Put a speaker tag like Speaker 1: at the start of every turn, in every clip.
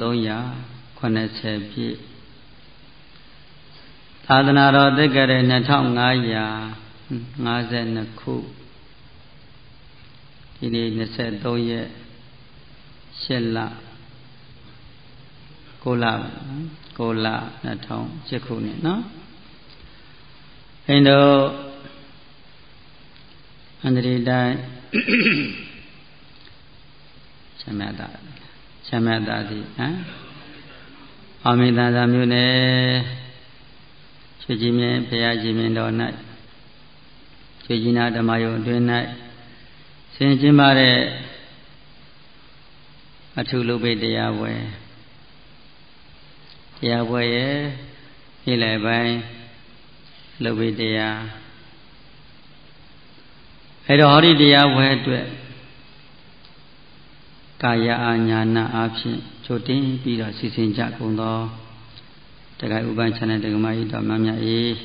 Speaker 1: 380 ပြည့်သာသနာတော်သက်ကြတဲ့ 2552 ခုဒီနေ့23 ရက် 8 လ 9 လ 2008 ခုနှစ်နော်အင်းတို့အန္တရာယ်တိုင်းချမ်းသာသည်အောင်မင်္ဂလာမျိုးနဲ့ချွေကြီးမြင်ဘုရားရှင်မြင်တော်၌ချွေကြီးနာဓမ္မယုံအတွင်း၌ဆင်ကျင်းပါတဲ့အထုလုပ်ပေတရားပွဲရဲ့နေ့လယ်ပိုင်းလုပ်ပေတရားအဲ့တော့ဟောဒီတရားပွဲအတွက်ကာယအာညာနာအဖြစ်ချိုးတင်ပြီးတော့စီစဉ်ကြကုန်သောတက္ကဥပ္ပန်ချတဲ့ဒကမကြီးတော်မမြတ်အေး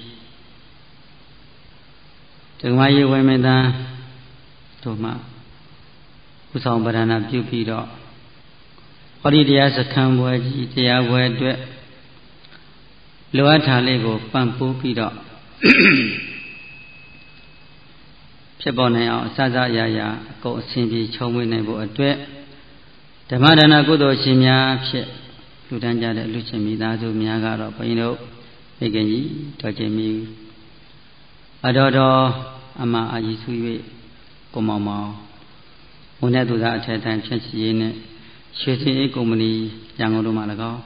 Speaker 1: ဒကမကြီးဝိမင်းသားတို့မှဥဆောင်ပဒနာပြုပြီးတော့ဟောဒီတရားစခန်းပွဲကြီးတရားပွဲအတွက်လိုအပ်တာလေးကိုပံ့ပိုးပြီးတော့ဖြစ်ပေါ်နိုင်အောင်အစစအရာရာအကုန်အဆင်ပြေချုံးဝေးနိုင်ဖို့အတွက်ဓမ္မဒါနကုသိုလ်ရှင်များဖြစ်လူတန်းကြတဲ့လူချင်းမိသားစုများကတော့ဘုန်းကြီးတို့မိခင်ကြီးတော်ချင်းမီအတော်အမအာကြီးစု၍ကိုမောင်မောင်ဝန်နဲ့သူသားအထက်တန်းဖြစ်စီရေးနဲ့ရွှေစင်အေးကုမ္ပဏီရန်ကုန်တို့မှာ၎င်း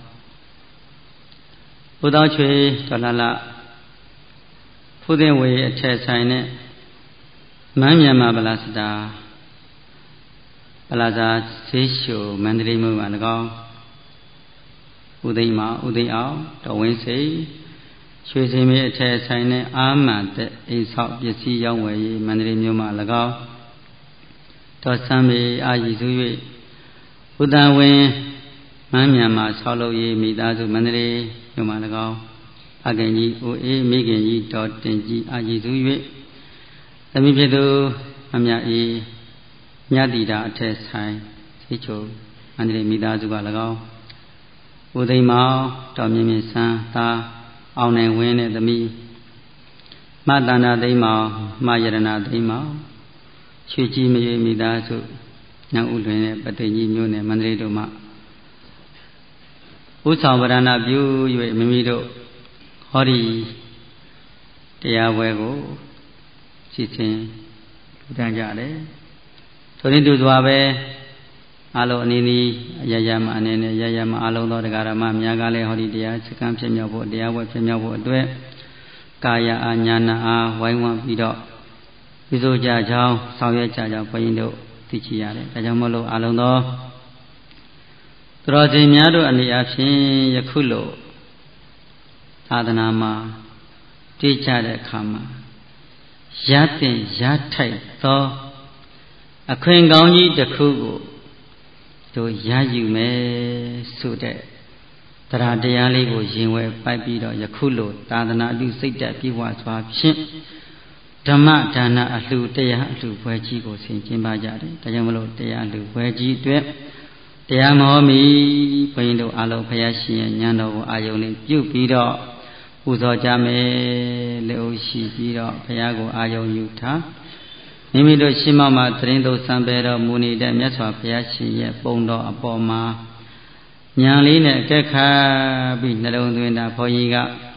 Speaker 1: ဘုသောချွေဒေါ်လာလဖုသင်ဝေအထက်ဆိုင်နဲ့မန်းမြန်မာပလာစတာပလာဇာဈေးရှိုမန္တလေးမြို့မှာ၎င်းဥသိမ်းအောင်တော်ဝင်းစိတ်ရွှေစင်မေအထက်ဆိုင်နဲ့အာမန်တဲ့အိမ်ဆောက်ပစ္စည်းရောင်းဝယ်ရေးမန္တလေးမြို့မှာ၎င်းတော်ဆမ်းမေအာရီစု၍ဥဒဝင်းမန်းမြန်မာဆောက်လုပ်ရေးမိသားစုမန္တလေးမြို့မှာ၎င်းအခင်ကြီးဦးအေးမိခင်ကြီးတော်တင်ကြီးအာရီစု၍သမီးဖြစ်သူအမြအေးမြတ်တိတာအထက်ဆိုင်သိချုံမန္တလေးမိသားစုက၎င်းဦးသိမ်းမောင်တော်မြင့်မြင့်ဆန်းသားအောင်နိုင်ဝင်းနဲ့သမီးမတန္တာသိမ်းမောင်မယရဏသိမ်းမောင်ရွှေကြီးမရွေမိသားစုညောင်ဦးလွင်နဲ့ပသိမ်ကြီးမြို့နယ်မန္တလေးတို့မှဥဆောင်ဗရဏပြု၍မိမိတို့ဟောဒီတရားပွဲကိုစီစဉ်ထူထမ်းကြတယ်ထိုနည်းတူစွာပဲအလုံးအနည်းနည်းရရမအနေနဲ့ရရမအလုံးသောတရားဓမ္မများကလည်းဟောဒီတရားစကံဖြစ်မြောက်ဖို့တရားပွဲဖြစ်မြောက်ဖို့အတွက်ကာယအာညာနာအားဝိုင်းဝန်းပြီးတော့ပြုစုကြကြောင်းဆောင်ရွက်ကြကြောင်းဘုန်းကြီးတို့သိချရတယ်ဒါကြောင့်မလို့အလုံးသောသူတော်စင်များတို့အနေအချင်းယခုလိုသာသနာမှာတည်ကြတဲ့အခါမှာရတဲ့ရထိုက်သောအခွင့်ကောင်းကြီးတစ်ခုကိုတို့ရယူမယ်ဆိုတဲ့တရားတရားလေးကိုရင်ဝယ်ပိုက်ပြီးတော့ယခုလိုသာသနာပြုစိတ်တက်ပြေဝစွာဖြင့်ဓမ္မဒါနအလှူတရားအလှူပွဲကြီးကိုဆင်ကျင်းပါကြတယ်ဒါကြောင့်မလို့တရားအလှူပွဲကြီးအတွက်တရားမဟောမီဘုန်းကြီးတို့အလုံးဘုရားရှင်ရဲ့ဉာဏ်တော်ကိုအာယုံလေးပြုပြီးတော့ပူဇော်ကြမယ်လို့ရှိပြီးတော့ဘုရားကိုအာယုံယူထားမိမိတို့ရှိမှမှသရင်တို့စံပေတော်မူနေတဲ့မြတ်စွာဘုရားရှင်ရဲ့ပုံတော်အပေါ်မှာဉာဏ်လေးနဲ့အကဲခတ်ပြီးနှလုံးသွင်းတာဘုန်းကြီးက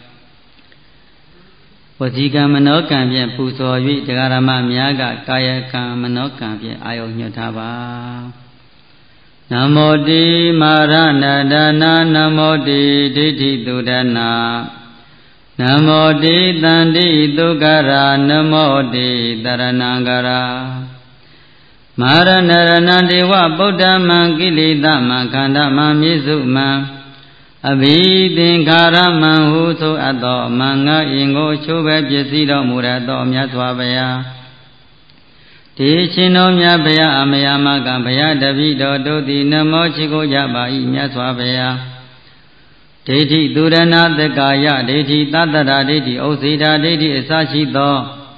Speaker 1: ဝစီကံမနောကံဖြင့်ပူဇော်၍တရားဓမ္မများကကာယကံမနောကံဖြင့်အာယုံညွှတ်ထားပါနမောတိမာရဏဒါနာနမောတိဒိဋ္ဌိတုဒနာနမောတိတန္တိတုကရာနမောတိတရဏံကရာမာရဏရဏဒေဝဗုဒ္ဓမံကိလေသမံခန္ဓာမံမြေစုမံအဘိသင်္ခါရမံဟုဆိုအပ်သောမံငါအင်ကိုချိုးပဲပစ္စည်းတော်မူရသောမြတ်စွာဘုရားဒီရှင်တော်မြတ်ဘုရားအမယမကဘုရားတပည့်တော်တို့သည်နမောချီကိုကြပါ၏မြတ်စွာဘုရားဒိဋ္ဌိသူရဏသက္ကာယဒိဋ္ဌိသတ္တရာဒိဋ္ဌိဥစ္စေတာဒိဋ္ဌိအစရှိသော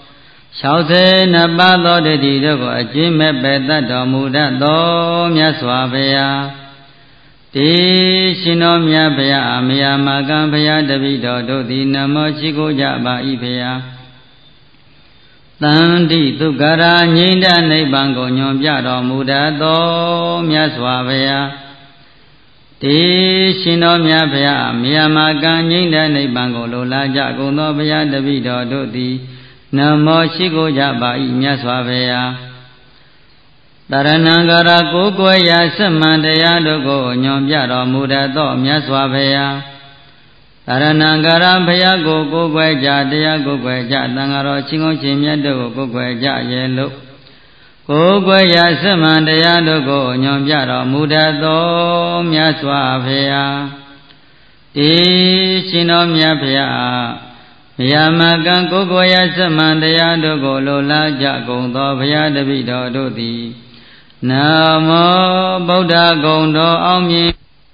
Speaker 1: 62ပါးသောဒိဋ္ဌိတို့ကိုအကျဉ်းမဲ့ပယ်တတ်တော်မူတတ်သောမြတ်စွာဘုရားဒတေရှင်တော်မြတ်ဗျာမယမကံဗျာတပိတော်တို့သည်နမောရှိခိုးကြပါ၏ဗျာတန်တိဒုက္ခရာငြိမ့်တဲ့နိဗ္ဗာန်ကိုညွန်ပြတော်မူတတ်သောမြတ်စွာဘုရားတေရှင်တော်မြတ်ဗျာမယမကံငြိမ့်တဲ့နိဗ္ဗာန်ကိုလိုလားကြကုန်သောဘုရားတပိတော်တို့သည်နမောရှိခိုးကြပါ၏မြတ်စွာဘုရားတရဏံဂရကိုကိုယ်ရာစမှန်တရားတို့ကိုညွန်ပြတော်မူတတ်သောမြတ်စွာဘုရားတရဏံဂရဘုရားကိုကိုယ်ွယ်ကြတရားကိုယ်ွယ်ကြသံဃာတော်ချင်းကောင်းချင်းမြတ်တို့ကိုကိုယ်ွယ်ကြရဲ့လို့ကိုယ်ွယ်ရာစမှန်တရားတို့ကိုညွန်ပြတော်မူတတ်သောမြတ်စွာဘုရားတေရှင်တော်မြတ်ဘုရားမယမကံကိုယ်ွယ်ရာစမှန်တရားတို့ကိုလိုလားကြကုန်သောဘုရားတပည့်တော်တို့သည်နမောဗုဒ္ဓဂုဏ်တော်အောင်မြင်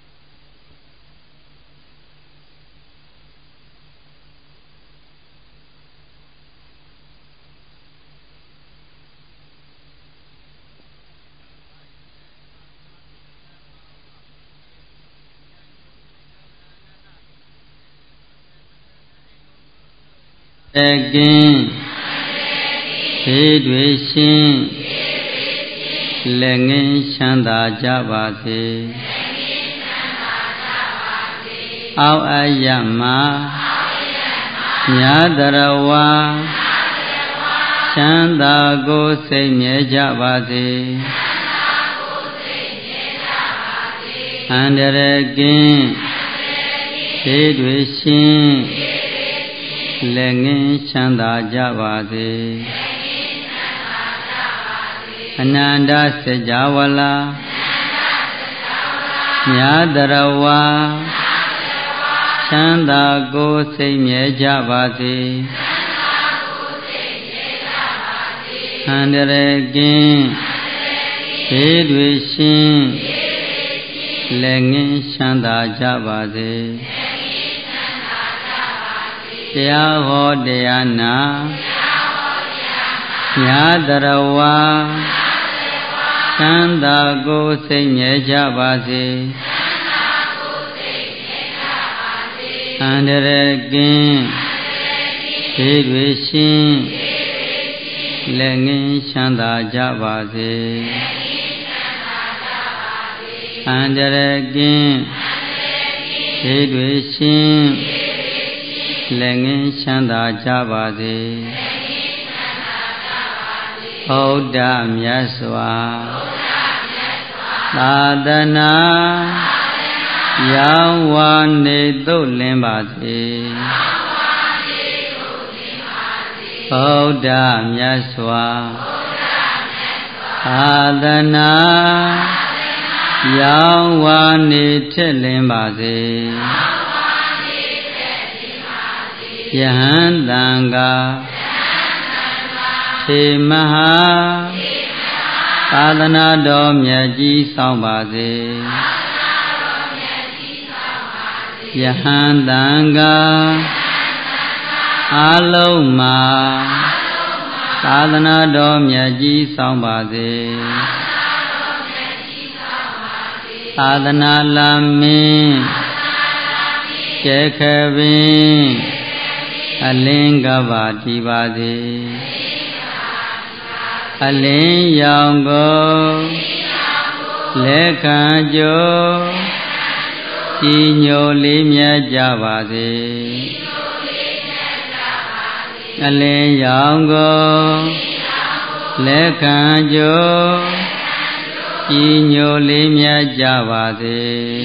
Speaker 1: ကင်းသေတွေရှင်လက်ငင်းချမ်းသာကြပါစေအောက်အယမညာတရဝါချမ်းသာကိုစိတ်မြဲကြပါစေအန္တရာယ်ကင်းသေတွေရှင်လက်ငင်းချမ်းသာကြပါစေအနန္တစကြဝဠာညာတရဝါချမ်းသာကိုစိတ်မြဲကြပါစေအန္တရာယ်ကင်းဘေးတွေရှင်လက်ငင်းချမ်းသာကြပါစေတရားဟောတရားနာညာတရဝါချမ်းသာကိုစိတ်မြဲကြပါစေအန္တရာယ်ကင်းဘေးတွေရှင်လက်ငင်းချမ်းသာကြပါစေအန္တရာယ်ကင်းဘေးတွေရှင်လက်ငင်းချမ်းသာကြပါစေဘုဒ္ဓမြတ်စွာသာသနာရောင်းဝါနေသို့လင်းပါစေဗုဒ္ဓမြတ်စွာသာသနာရောင်းဝါနေထက်လင်းပါစေယဟန်တံဃာထေမဟာသာသနာတော်မြတ်ကြီးဆောင်ပါစေယဟန်တံဃာအလုံးမှာသာသနာတော်မြတ်ကြီးဆောင်ပါစေသာသနာလာမင်းကျဲခပင်အလင်းကပါတည်ပါစေအလင်းရောင်ကိုလက်ခံကြိုးကြည်ညိုလေးမြတ်ကြပါစေအလင်းရောင်ကိုလက်ခံကြိုးကြည်ညိုလေးမြတ်ကြပါစေ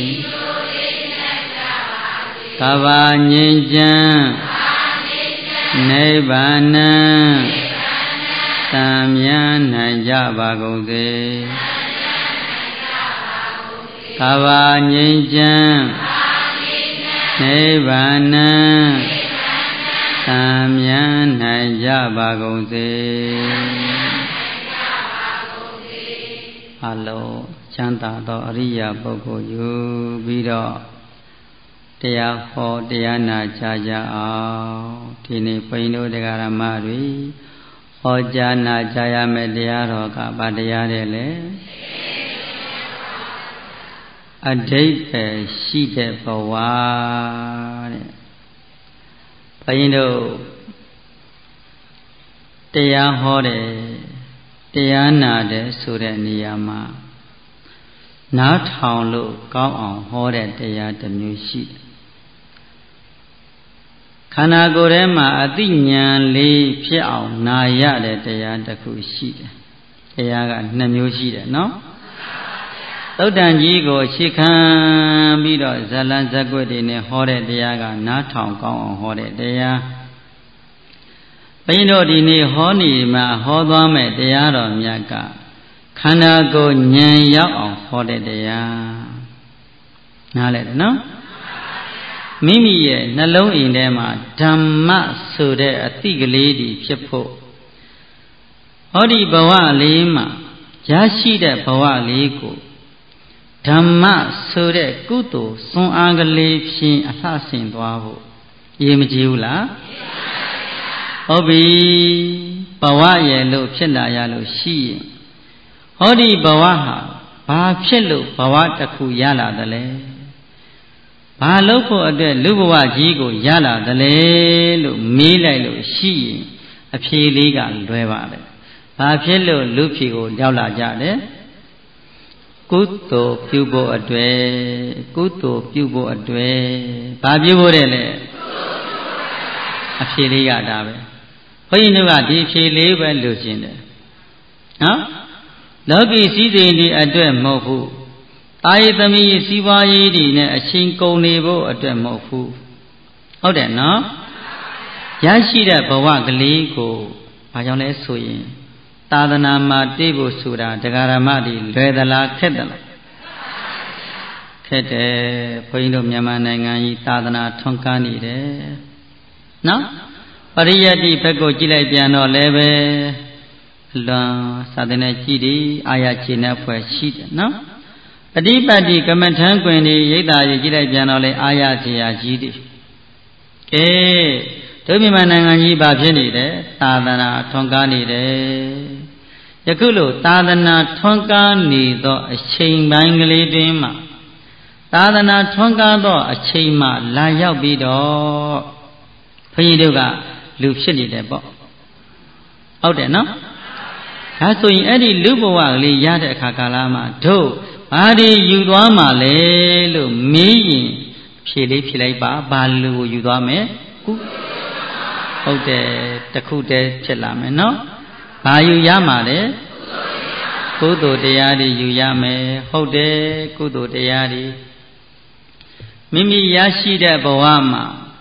Speaker 1: ကဘာငြိမ်းချမ်းနိဗ္ဗာန်သံမြန်းနိုင်ကြပါကုန်စေကဘာငြိမ်းချမ်းနိဗ္ဗာန်သံမြန်းနိုင်ကြပါကုန်စေအလုံးချမ်းသာသောအရိယာပုဂ္ဂိုလ်ယူပြီးတော့တရားဟောတရားနာကြအောင်ဒီနေ့ဘုန်းကြီးတို့တရားဓမ္မတွေဟောကြားနာကြရမယ့်တရားတော်ကဘာတရားတွေလဲအဓိပ္ပာယ်ရှိတဲ့ဘဝတဲ့ဘုန်းကြီးတို့တရားဟောတယ်တရားနာတယ်ဆိုတဲ့နေရာမှာနားထောင်လို့ကောင်းအောင်ဟောတဲ့တရားတစ်မျိုးရှိတယ်ခန္ဓာကိုယ်ထဲမှာအသိဉာဏ်လေးဖြစ်အောင်နာရတဲ့တရားတစ်ခုရှိတယ်တရားက2မျိုးရှိတယ်နော်သုတ်တန်ကြီးကိုအခြေခံပြီးတော့ဇလံဇက်ွက်တွေနဲ့ဟောတဲ့တရားကနားထောင်ကောင်းအောင်ဟောတဲ့တရားဘုန်းကြီးတို့ဒီနေ့ဟောနေမှာဟောသွားမယ်တရားတော်မြတ်ကခန္ဓာကိုယ်ဉာဏ်ရောက်အောင်ဟောတဲ့တရားနားလည်တယ်နော်မိမိရဲ့နှလုံးအိမ်ထဲမှာဓမ္မဆိုတဲ့အသိကလေးတွေဖြစ်ဖို့ဟောဒီဘဝလေးမှာရရှိတဲ့ဘဝလေးကိုဓမ္မဆိုတဲ့ကုသိုလ်စွမ်းအားကလေးဖြင့်အလှဆင်သွားဖို့ရေးမကြည့်ဘူးလားဟုတ်ပြီဘဝရဲ့လို့ဖြစ်လာရလို့ရှိရင်ဟောဒီဘဝဟာဘာဖြစ်လို့ဘဝတစ်ခုရလာသလဲဘာလို့ဖို့အတွက်လူဘဝကြီးကိုရလာသလဲလို့မေးလိုက်လို့ရှိရင်အဖြေလေးကလွယ်ပါတယ်ဘာဖြစ်လို့လူဖြေကိုရောက်လာကြတယ်ကုသိုလ်ပြုဖို့အတွက်ကုသိုလ်ပြုဖို့အတွက်ဘာပြုဖို့တဲ့လဲအဖြေလေးကဒါပဲဘုန်းကြီးတို့ကဒီဖြေလေးပဲလိုချင်တယ်နော်လောကီစည်းစိမ်ဒီအတွက်မဟုတ်ဘူးတာယသမီးစီးပွားရေးတွေနဲ့အချိန်ကုန်နေဖို့အတွက်မဟုတ်ဘူးဟုတ်တယ်နော်ရရှိတဲ့ဘဝကလေးကိုဘာကြောင့်လဲဆိုရင်သာသနာမှာတွေ့ဖို့ဆိုတာတရားဓမ္မတွေလွယ်သလားခက်သလားခက်တယ်ဘုန်းကြီးတို့မြန်မာနိုင်ငံကြီးသာသနာထွန်းကားနေတယ်နော်ပရိယတ်တိဘက်ကိုကြည့်လိုက်ပြန်တော့လည်းပဲလွန်စာသင်တဲ့ကြည်ဒီအာရခြေနဲ့ဖွဲ့ရှိတယ်နော်အဓိပတိကမ္မထံကွင်ဒီရိတ်တာကြီးကြည့်လိုက်ပြန်တော့လေအာရခြေရာကြီးတယ်ကဲတို့မြန်မာနိုင်ငံကြီးဘာဖြစ်နေတယ်သာသနာထွန်းကားနေတယ်ယခုလိုသာသနာထွန်းကားနေသောအချိန်ပိုင်းကလေးတွင်မှသာသနာထွန်းကားသောအချိန်မှလာရောက်ပြီးတော့ဘုန်းကြီးတို့ကလူဖြစ်နေတယ်ပေါ့ဟုတ်တယ်နော်ဒါဆိုရင်အဲ့ဒီလူဘဝကလေးရတဲ့အခါကာလမှာတို့ဘာတွေယူသွားမှလဲလို့မေးရင်ဖြေလေးဖြေလိုက်ပါဘာလူကိုယူသွားမယ်ဟုတ်တယ်တခုတည်းဖြစ်လာမယ်နော်ဘာယူရမှာလဲကုသိုလ်တရားတွေယူရမယ်ဟုတ်တယ်ကုသိုလ်တရားတွေမိမိရရှိတဲ့ဘဝမှာ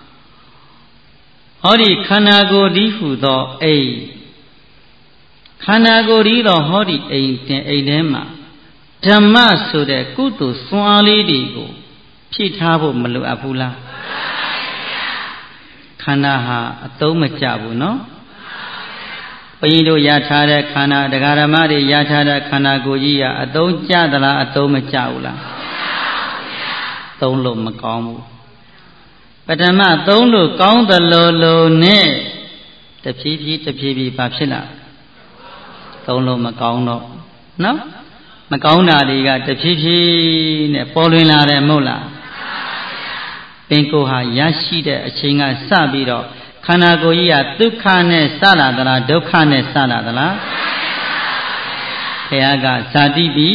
Speaker 1: ဟောဒီခန္ဓာကိုယ်ဒီဟုသောအိမ်ခန္ဓာကိုယ်ဒီသောဟောဒီအိမ်ထဲမှာဓမ္မဆိုတဲ့ကုသိုလ်စွမ်းအားလေးတွေကိုဖြည့်ထားဖို့မလိုအပ်ဘူးလားခန္ဓာဟာအသုံးမကျဘူးနော်ဘုန်းကြီးတို့ရထားတဲ့ခန္ဓာတရားဓမ္မတွေရထားတဲ့ခန္ဓာကိုယ်ကြီးကအသုံးကျသလားအသုံးမကျဘူးလားသုံးလို့မကောင်းဘူးပထမသုံးလို့ကောင်းသလိုနဲ့တဖြည်းဖြည်းဘာဖြစ်လာသုံးလို့မကောင်းတော့နော်မကောင်းတာတွေကတဖြည်းဖြည်းနဲ့ပေါ်လွင်လာတယ်မဟုတ်လားပင်ကိုယ်ဟာရရှိတဲ့အချိန်ကစပြီးတော့ခန္ဓာကိုယ်ကြီးကဒုက္ခနဲ့စလာသလားဒုက္ခနဲ့စလာသလားဘုရားကဇာတိပိ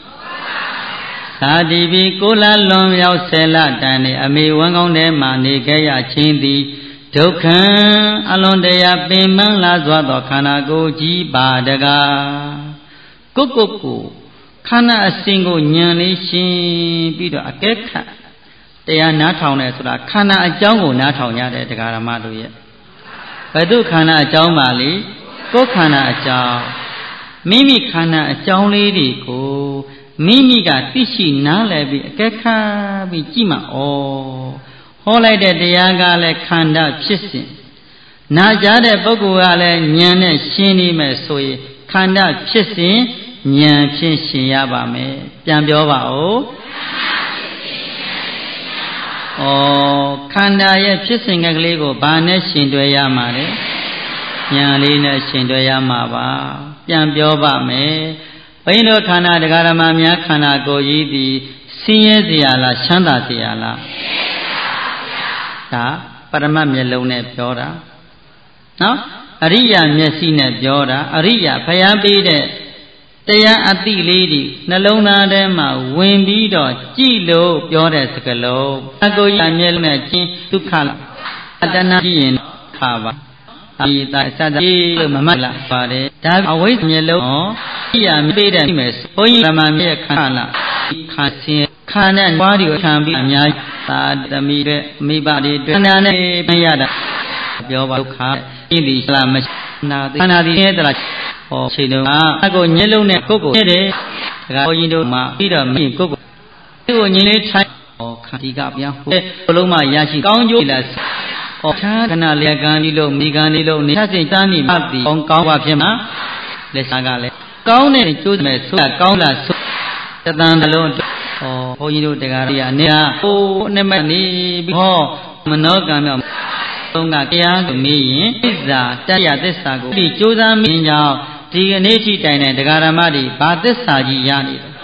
Speaker 1: ကိုလလွန်ရောက်ဆယ်လတန်နေအမေဝမ်းကောင်းထဲမှာနေခဲ့ရခြင်းသည်ဒုက္ခအလွန်တရာပင်ပန်းလာစွာသောခန္ဓာကိုယ်ကြီးပါတကားကိုခန္ဓာအစဉ်ကိုဉာဏ်လေးရှင်းပြီးတော့အကဲခတ်တရားနားထောင်တယ်ဆိုတာခန္ဓာအကြောင်းကိုနားထောင်ရတဲ့တရားဓမ္မတို့ရဲ့ဘယ်သူခန္ဓာအကြောင်းပါလေကိုယ်ခန္ဓာအကြောင်းမိမိခန္ဓာအကြောင်းလေးတွေကိုမိမိကသိရှိနားလည်ပြီးအကဲခတ်ပြီးကြည့်မှဩဟောလိုက်တဲ့တရားကလည်းခန္ဓာဖြစ်စဉ်နာကြားတဲ့ပုဂ္ဂိုလ်ကလည်းဉာဏ်နဲ့ရှင်းနေမယ်ဆိုရင်ခန္ဓာဖြစ်စဉ်ဉာဏ်ဖြင့်ရှင်းရပါမယ်ပြန်ပြောပါဦးခန္ဓာရဲ့ဖြစ်စဉ်ကလေးကိုဘာနဲ့ရှင်တွဲရမှာလဲဉာဏ်လေးနဲ့ရှင်တွဲရမှာပါပြန်ပြောပါမယ်ဘိန်းတို့ခန္ဓာတရားဓမ္မများခန္ဓာကိုယ်ကြီးသည်စရဲเสียလားချမ်းသာเสียလားဒါပရမတ်မျက်လုံးနဲ့ပြောတာနော်အရိယာမျက်စိနဲ့ပြောတာအရိယာဖျားပေးတဲ့တရားအတိလေးဒီနှလုံးသားထဲမှာဝင်ပြီးတော့ကြည်လို့ပြောတဲ့စကားလုံးအကိုရမျက်လုံးနဲ့ချင်းဒုက္ခလားအတ္တနာကြည့်ရင်ခါပါဒီသာစသလို့မမှတ်လားပါတယ်ဒါအဝိဇ္ဇမျက်လုံးဟောအရိယာပေးတဲ့မယ်ဘုန်းကြီးဓမ္မမြေခါလားခါစင်းခါနဲ့ွားဒီခံပြီးအများသာသမီတွေမိဘတွေတွေ့ခန္ဓာနဲ့မရတာပြောပါဒုက္ခဣတိလားမနာခန္ဓာဒီနဲ့တလားဟောချိန်တော့အကိုညလုံးနဲ့ကိုယ်ကိုနဲ့တယ်ဒါကဘုန်းကြီးတို့မှာပြီးတော့မင်းကိုယ်ကိုသူ့ကိုညင်းလေးထိုင်ဟောခန္ဒီကပြန်ဟိုဘလုံးမှရရှိကောင်းကျိုးလားဟောခဏလေးကံဒီလို့မိကံဒီလို့နေသစိတ်တန်းနေမှပြီကောင်းပါဖြစ်မှာလက်စားကလည်းကောင်းတဲ့ကျိုးမဲ့ဆိုတာကောင်းလားဆိုတသံတလုံးဟောဘုန်းကြီးတို့တရားရအနေဟာဟိုနဲ့မနေဟောမနောကံမြောက်သုံးကတရားကိုမေးရင်သစ္စာတရားသစ္စာကိုဒီကြိုးစားမင်းကြောင့်ဒီကနေ့ထိတိုင်တဲ့တရားဓမ္မတွေဘာသစ္စာကြီးရနေလဲ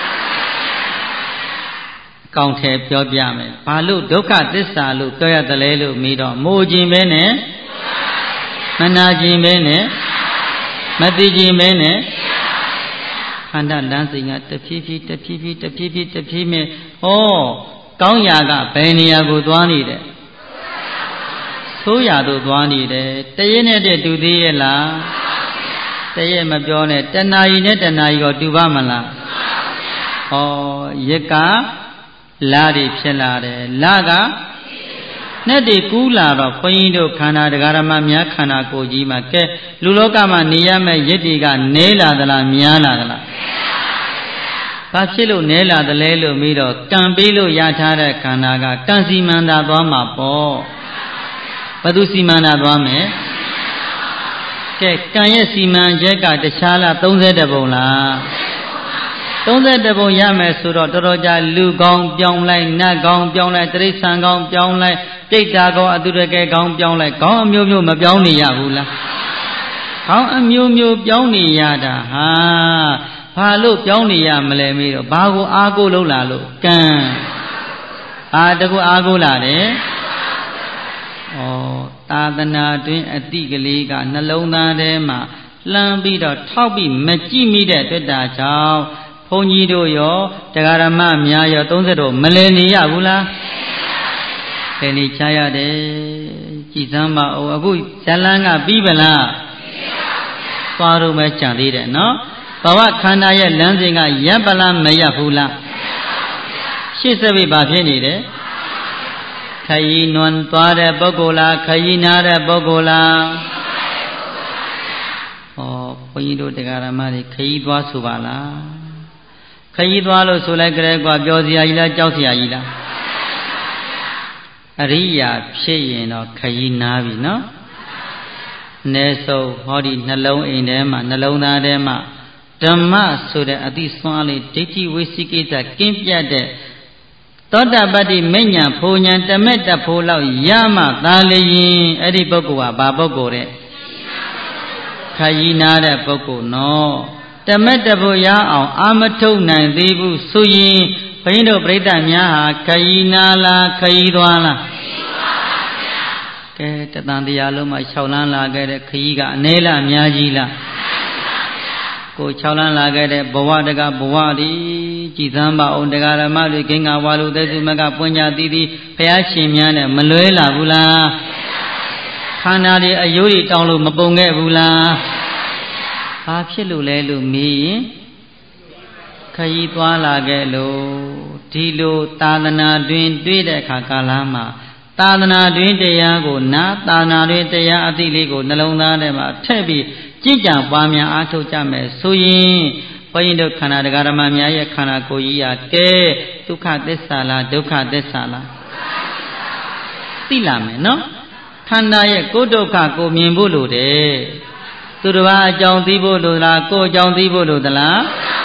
Speaker 1: ကောင်းတယ်ပြောပြမယ်ဘာလို့ဒုက္ခသစ္စာလို့ပြောရတယ်လဲလို့မေးတော့မိုးခြင်းပဲနဲ့မနာခြင်းပဲနဲ့မသိခြင်းပဲနဲ့ခန္ဓာလမ်းစဉ်ကတဖြည်းဖြည်းမဲ့ဩကောင်းရာကဘယ်နေရာကိုသွားနေတယ်ဆိုးရာတို့သွားနေတယ်တရက်နဲ့တည်းတူသေးရဲ့လားတရက်မပြောနဲ့တဏှာကြီးနဲ့တဏှာကြီးကိုတူပါမလားဩရက်ကလာတွေဖြစ်လာတယ်လာကနဲ့တည်းကူးလာတော့ဘုန်းကြီးတို့ခန္ဓာတရားဓမ္မများခန္ဓာကိုယ်ကြီးမှာကဲလူလောကမှာနေရမယ့်ရစ်တွေကနဲလာသလားများလာသလားဘာဖြစ်လို့နဲလာသလဲလို့ပြီးတော့ကံပေးလို့ရထားတဲ့ခန္ဓာကကံစီမံတာသွားမှာပေါ့ဘယ်သူစီမံတာသွားမယ်ကဲကံရဲ့စီမံချက်ကတခြားလား30ပုံလား30ပုံရမယ်ဆိုတော့တော်တော်ကြာလူကောင်းပြောင်းလိုက်နတ်ကောင်းပြောင်းလိုက်တိရစ္ဆာန်ကောင်းပြောင်းလိုက်တိတ်တာကောင်းအတုရကဲကောင်းပြောင်းလိုက်ကောင်းအမျိုးမျိုးမပြောင်းနေရဘူးလားကောင်းအမျိုးမျိုးပြောင်းနေရတာဟာဘာလို့ပြောင်းနေရမလဲမေးတော့ဘာကိုအားကိုးလို့လာလို့ကံတကူအားကိုးလာတယ်ဩသာသနာတွင်အတိကလေးကနှလုံးသားထဲမှာလှမ်းပြီးတော့ထောက်ပြီးမကြည့်မိတဲ့တွေ့တာကြောင့်ဘုန်းကြီးတို့ရောတရားဓမ္မများရော30တို့မလည်နေရဘူးလားလည်နေချရတယ်ကြည်စမ်းပါဦးအခုဇလန်းကပြီးပလားသွားတော့မှကြံသေးတယ်နော်ဘဝခန္ဓာရဲ့လမ်းစဉ်ကရပ်ပလားမရပ်ဘူးလားရှေ့ဆက်ပြီးဘာဖြစ်နေတယ်ခရီးနွန်သွားတဲ့ပုဂ္ဂိုလ်လားခရီးနာတဲ့ပုဂ္ဂိုလ်လားဟောဘုန်းကြီးတို့တရားဓမ္မတွေခရီးသွားဆိုပါလားခရီးသွားလို့ဆိုလိုက်ကြဲကွာပြောစရာကြီးလားကြောက်စရာကြီးလားအရိယာဖြစ်ရင်တော့ခရီးနာပြီနော်အ ਨੇ ဆုံးဟောဒီနှလုံးအိမ်ထဲမှာနှလုံးသားထဲမှာဓမ္မဆိုတဲ့အတိဆွမ်းလေးဒိဋ္ဌိဝိသိကိစ္စကင်းပြတ်တဲ့သောတာပတ္တိမဉ္ဇဉ်ဖိုလ်ဉဏ်တမက်တဖိုးလောက်ရမှသာလျင်အဲ့ဒီပုဂ္ဂိုလ်ကဘာပုဂ္ဂိုလ်တဲ့ခရီးနာတဲ့ပုဂ္ဂိုလ်နော်တမက်တဖိုးရအောင်အာမထုတ်နိုင်သေးဘူးဆိုရင်ဘုန်းကြီးတို့ပြိဿများဟာခရီးနာလားခရီးသွားလားကဲတသံတရားလုံးမှာ6လမ်းလာခဲ့တဲ့ခရီးကအနည်းလားအများကြီးလားကို6လမ်းလာခဲ့တဲ့ဘဝတကဘဝဒီကြည်သမ်းပါအောင်တရားဓမ္မတွေဂင်္ဂဝါလူသက်စုမကပွင့်ကြသည်သည်ဘုရားရှင်များနဲ့မလွဲလာဘူးလားခန္ဓာတွေအယိုးတွေတောင်းလို့မပုံခဲ့ဘူးလားဘာဖြစ်လို့လဲလို့မေးရင်ခရီးသွားလာခဲ့လို့ဒီလိုသာသနာတွင်တွေ့တဲ့အခါကာလမှာသာသနာတွင်တရားကိုနာသာသနာတွင်တရားအသိလေးကိုနှလုံးသားထဲမှာထည့်ပြီးကြည်ကြံပွားများအားထုတ်ကြမယ်ဆိုရင်ဘုန်းကြီးတို့ခန္ဓာတရားဓမ္မများရဲ့ခန္ဓာကိုယ်ကြီးဟာကဲဒုက္ခသစ္စာလားဒုက္ခသစ္စာလားသိလာမယ်နော်ခန္ဓာရဲ့ကိုယ်ဒုက္ခကိုမြင်ဖို့လိုတယ်သူတစ်ပါးအကြောင်းသိဖို့လိုလားကိုယ်အကြောင်းသိဖို့လိုသလား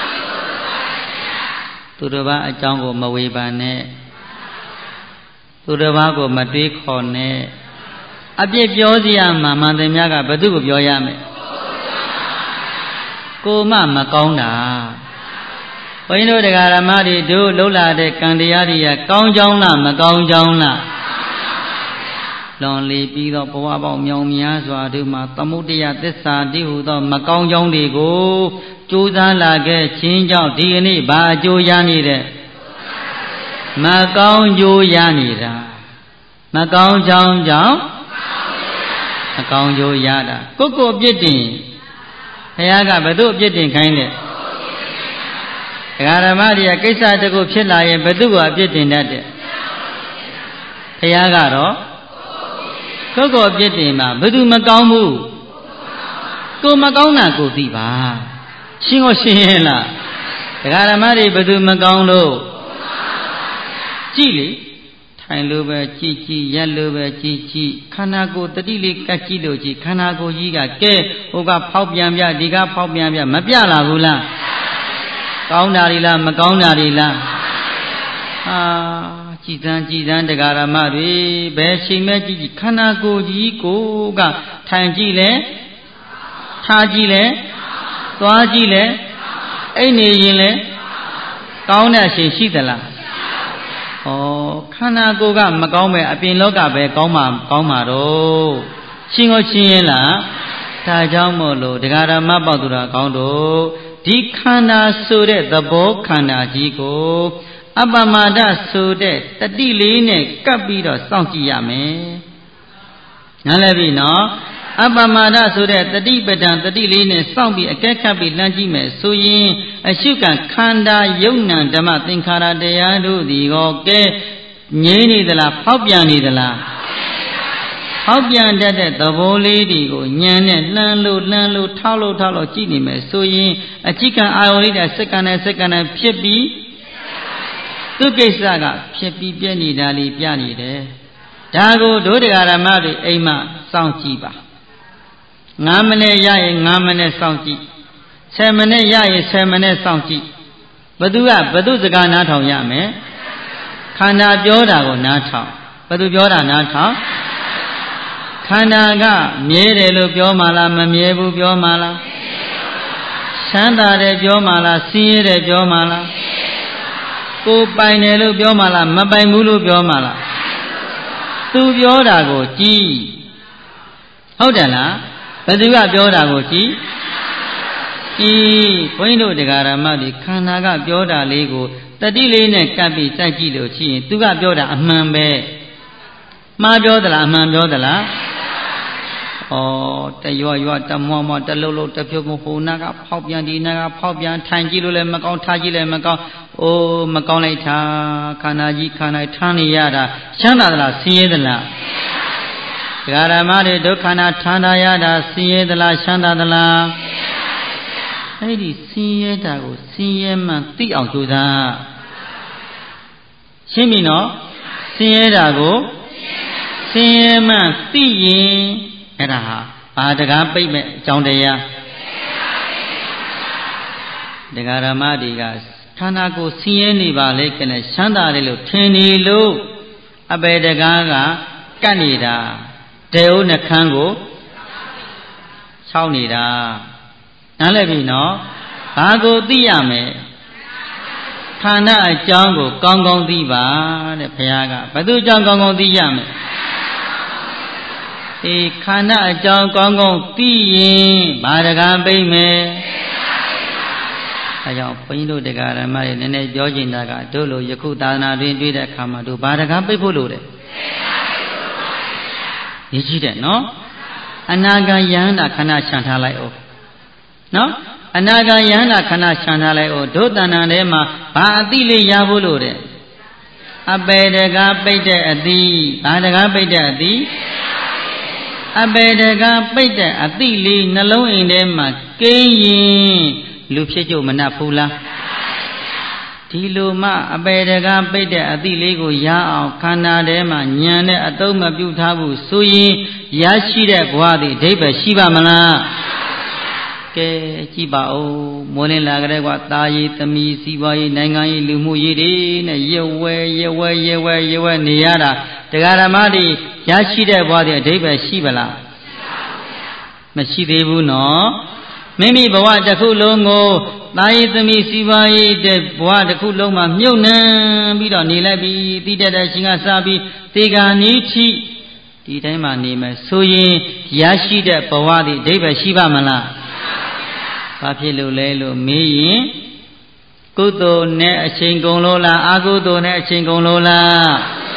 Speaker 1: သူတစ်ပါးအကြောင်းကိုမဝေဖန်နဲ့သူတစ်ပါးကိုမတွေးခေါ်နဲ့အပြစ်ပြောစရာမှမှန်တယ်များကဘယ်သူကိုပြောရမလဲကိုမကောင်းတာဘုန်းကြီးတို့တရားဓမ္မတွေတို့လှုပ်လာတဲ့ကံတရားတွေကကောင်းကြောင်းလားမကောင်းကြောင်းလားလွန်လေပြီးတော့ဘဝပေါင်းမြောင်များစွာတို့မှာသမုဒယသစ္စာတည်းဟူသောမကောင်းကြောင်းတွေကိုကြိုးစားလာခဲ့ခြင်းကြောင့်ဒီကနေ့ဘာအကျိုးရနေတဲ့မကောင်းကျိုးရနေတာမကောင်းကြောင်းကြောင့်မကောင်းကျိုးရတာကိုယ့်ကိုယ်အပြစ်တင်ဘုရားကဘယ်သူအပြစ်တင်ခိုင်းလဲဓမ္မတွေကကိစ္စတကူဖြစ်လာရင်ဘယ်သူကအပြစ်တင်တတ်တယ်ဘုရားကတော့ကိုယ့်ကိုယ်အပြစ်တင်မှာဘယ်သူမကောင်းဘူးကိုမကောင်းတာကိုသိပါရှင်းကိုရှင်းရဲ့လားဓမ္မတွေဘယ်သူမကောင်းလို့ကြည့်လေထိုင်လို့ပဲကြည့်ကြည့်ရက်လို့ပဲကြည့်ကြည့်ခန္ဓာကိုယ်တတိလေးကတ်ကြည့်လို့ကြည့်ခန္ဓာကိုယ်ကြီးကကဲဟိုကဖောက်ပြန်ပြဒီကဖောက်ပြန်ပြမပြလာဘူးလားကောင်းတာတွေလားမကောင်းတာတွေလားဟာကြည်စမ်းတရားဓမ္မတွေဘယ်ချိန်မဲ့ကြည့်ကြည့်ခန္ဓာကိုယ်ကြီးကိုကထိုင်ကြည့်လဲထားကြည့်လဲသွားကြည့်လဲအိတ်နေရင်လဲကောင်းတဲ့အချိန်ရှိသလားဩခန္ဓာကိုယ်ကမကောင်းပဲအပြင်လောကပဲကောင်းမှာတော့ရှင်းကိုရှင်းရင်လားဒါကြောင့်မို့လို့တရားဓမ္မပေါသူတော်ကောင်းတို့ဒီခန္ဓာဆိုတဲ့သဘောခန္ဓာကြီးကိုအပ္ပမဒဆိုတဲ့တတိလေးနဲ့ကပ်ပြီးတော့စောင့်ကြည့်ရမယ်နားလည်ပြီနော်အပ္ပမဒဆိုတဲ့တတိပဒံတတိလေးနဲ့စောင့်ပြီးအကဲခတ်ပြီးလှမ်းကြည့်မယ်ဆိုရင်အရှုခံခန္ဓာယုံနံဓမ္မသင်္ခါရတရားတို့ဒီကောကဲငြိမ့်နေသလားဖောက်ပြန်နေသလားဖောက်ပြန်တတ်တဲ့သဘောလေးတွေကိုဉာဏ်နဲ့လှမ်းလို့ထောက်လို့ကြည့်နေမယ်ဆိုရင်အจิกံအာယုန်လေးတဲ့စက္ကန့်နဲ့ဖြစ်ပြီးသူကိစ္စကဖြစ်ပြီးပြည့်နေတာလေးပြနေတယ်ဒါကိုဒုဒကာရမတွေအိမ်မှာစောင့်ကြည့်ပါ9မိနစ်ရရင်9မိနစ်စောင့်ကြည့်10မိနစ်ရရင်10မိနစ်စောင့်ကြည့်ဘသူစကားနားထောင်ရမယ်ခန္ဓာပြောတာကိုနားထောင်ဘသူပြောတာနားထောင်ခန္ဓာကမြဲတယ်လို့ပြောမှလားမမြဲဘူးပြောမှလားချမ်းသာတယ်ပြောမှလားဆင်းရဲတယ်ပြောမှလားကိုပိုင်တယ်လို့ပြောမှလားမပိုင်ဘူးလို့ပြောမှလားသူပြောတာကိုကြည့်ဟုတ်တယ်လားဘယ်သူကပြောတာကိုကြည့်ဘုန်းကြီးတို့တရားဓမ္မတွေခန္ဓာကပြောတာလေးကိုတတိလေးနဲ့ကပ်ပြီးစိုက်ကြည့်လို့ရှိရင်သူကပြောတာအမှန်ပဲမှားပြောသလားအမှန်ပြောသလားတရွတမွားတလုံးတဖြုတ်ဟိုနာကဖောက်ပြန်ဒီနာကဖောက်ပြန်ထိုင်ကြည့်လို့လည်းမကောင်းထားကြည့်လည်းမကောင်းမကောင်းလိုက်တာခန္ဓာကြီးခန္ဓာထမ်းနေရတာချမ်းသာသလားဆင်းရဲသလားတရားဓမ္မတွေဒုက္ခနာထမ်းထားရတာဆင်းရဲသလားချမ်းသာသလားအဲ့ဒီဆင်းရဲတာကိုဆင်းရဲမှန်သိအောင်ကြိုးစားရှင်းပြီနော်ဆင်းရဲတာကိုဆင်းရဲမှန်သိရင်အဲ့ဒါဟာဘာတကားပိတ်မဲ့အကြောင်းတရားတရားဓမ္မတွေကခန္ဓာကိုယ်ဆင်းရဲနေပါလေကဲချမ်းသာတယ်လို့ထင်နေလို့အပေတကားကကတ်နေတာတေဥနှခမ်းကိုခြောက်နေတာနားလည်ပြီနော်ဘာကိုသိရမယ်ခန္ဓာအကြောင်းကိုကောင်းကောင်းသိပါတဲ့ဘုရားကဘယ်သူအကြောင်းကောင်းကောင်းသိရမယ်ခန္ဓာအကြောင်းကောင်းကောင်းသိရင်ဘာတကားပိတ်မယ်အဲကြောင့်ဘုန်းကြီးတို့တရားဓမ္မတွေနည်းနည်းပြောချင်တာကတို့လိုယခုသာသနာတွင်တွေ့တဲ့အခါမှာတို့ဘာတကားပိတ်ဖို့လိုတယ်ရည်ကြီးတယ်နော်အနာဂံယဟန္တာခဏခြံထားလိုက်အောင်နော်အနာဂံယဟန္တာခဏခြံထားလိုက်အောင်တို့တဏ္ဍာထဲမှာဘာအတိလေးရဖို့လိုတယ်အပေတကားပိတ်တဲ့အတိဘာတကားပိတ်တဲ့အတိအပေတကားပိတ်တဲ့အတိလေးနှလုံးအိမ်ထဲမှာကိန်းရင်လူဖြစ်ကြမနှက်ဘူးလားဒီလိုမှအပေတကားပိတ်တဲ့အတိလေးကိုရအောင်ခန္ဓာထဲမှာညံတဲ့အတုံးမပြုတ်ထားဘူးဆိုရင်ရရှိတဲ့ဘဝသည်အဓိပ္ပာယ်ရှိပါမလားကဲကြည့်ပါဦးမိုးလင်းလာကြတဲ့ကွာตาရည်သမီးစီးပွားရေးနိုင်ငံရေးလူမှုရေးတွေနဲ့ရွယ်ဝဲနေရတာတရားဓမ္မတွေရရှိတဲ့ဘဝသည်အဓိပ္ပာယ်ရှိပါလားမရှိသေးဘူးနော်မိမိဘဝတစ်ခုလုံးကိုသာယသမီးစီပွားရေးတဲ့ဘဝတစ်ခုလုံးမှာမြုပ်နှံပြီးတော့နေလိုက်ပြီးတိတက်တဲ့ရှင်ကစပြီးတေဂာနိထိဒီတိုင်းမှာနေမယ်ဆိုရင်ရရှိတဲ့ဘဝဒီအဓိပ္ပာယ်ရှိပါမလားဘာဖြစ်လို့လဲလို့မေးရင်ကုသိုလ်နဲ့အချိန်ကုန်လို့လားအကုသိုလ်နဲ့အချိန်ကုန်လို့လား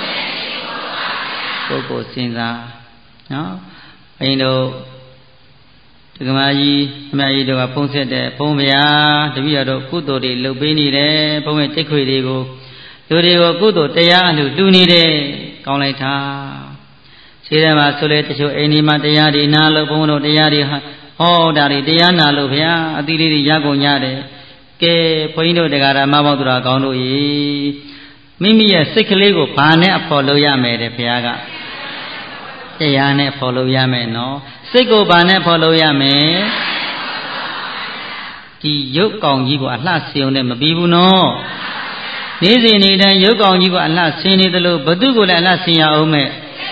Speaker 1: ပုဂ္ဂိုလ်စဉ်းစားနော်ဘုန်းကြီးတို့ဒကမာကြီးအမကြီးတို့ကဖုံးဆက်တဲ့ဘုန်းဗျာတပည့်တော်ကုသိုလ်တွေလုပ်ပေးနေတယ်ဘုန်းရဲ့တိတ်ခွေတွေကိုလူတွေကိုကုသိုလ်တရားအလှတူနေတယ်ကောင်းလိုက်တာခြေထဲမှာဆိုလေတချို့အိမ်ဒီမှာတရားတွေနာလို့ဘုန်းတို့တရားတွေဟောတာတွေတရားနာလို့ဗျာအသီးလေးတွေရကုန်ကြတယ်ကဲဘုန်းကြီးတို့တရားဓမ္မပေါင်းသူတော်ကောင်းတို့ဤမိမိရဲ့စိတ်ကလေးကိုဘာနဲ့အဖော်လို့ရမယ်တဲ့ဘုရားကတရားနဲ့ဖော်လို့ရမယ်နော်စိတ်ကိုဘာနဲ့ဖော်လို့ရမယ်ဒီရုပ်ကောင်ကြီးကိုအလှဆင်ုံနဲ့မပြီးဘူးနော်နေ့စဉ်နေ့တိုင်းရုပ်ကောင်ကြီးကိုအလှဆင်နေသလိုဘသူကိုလည်းအလှဆင်ရအောင်မဲ့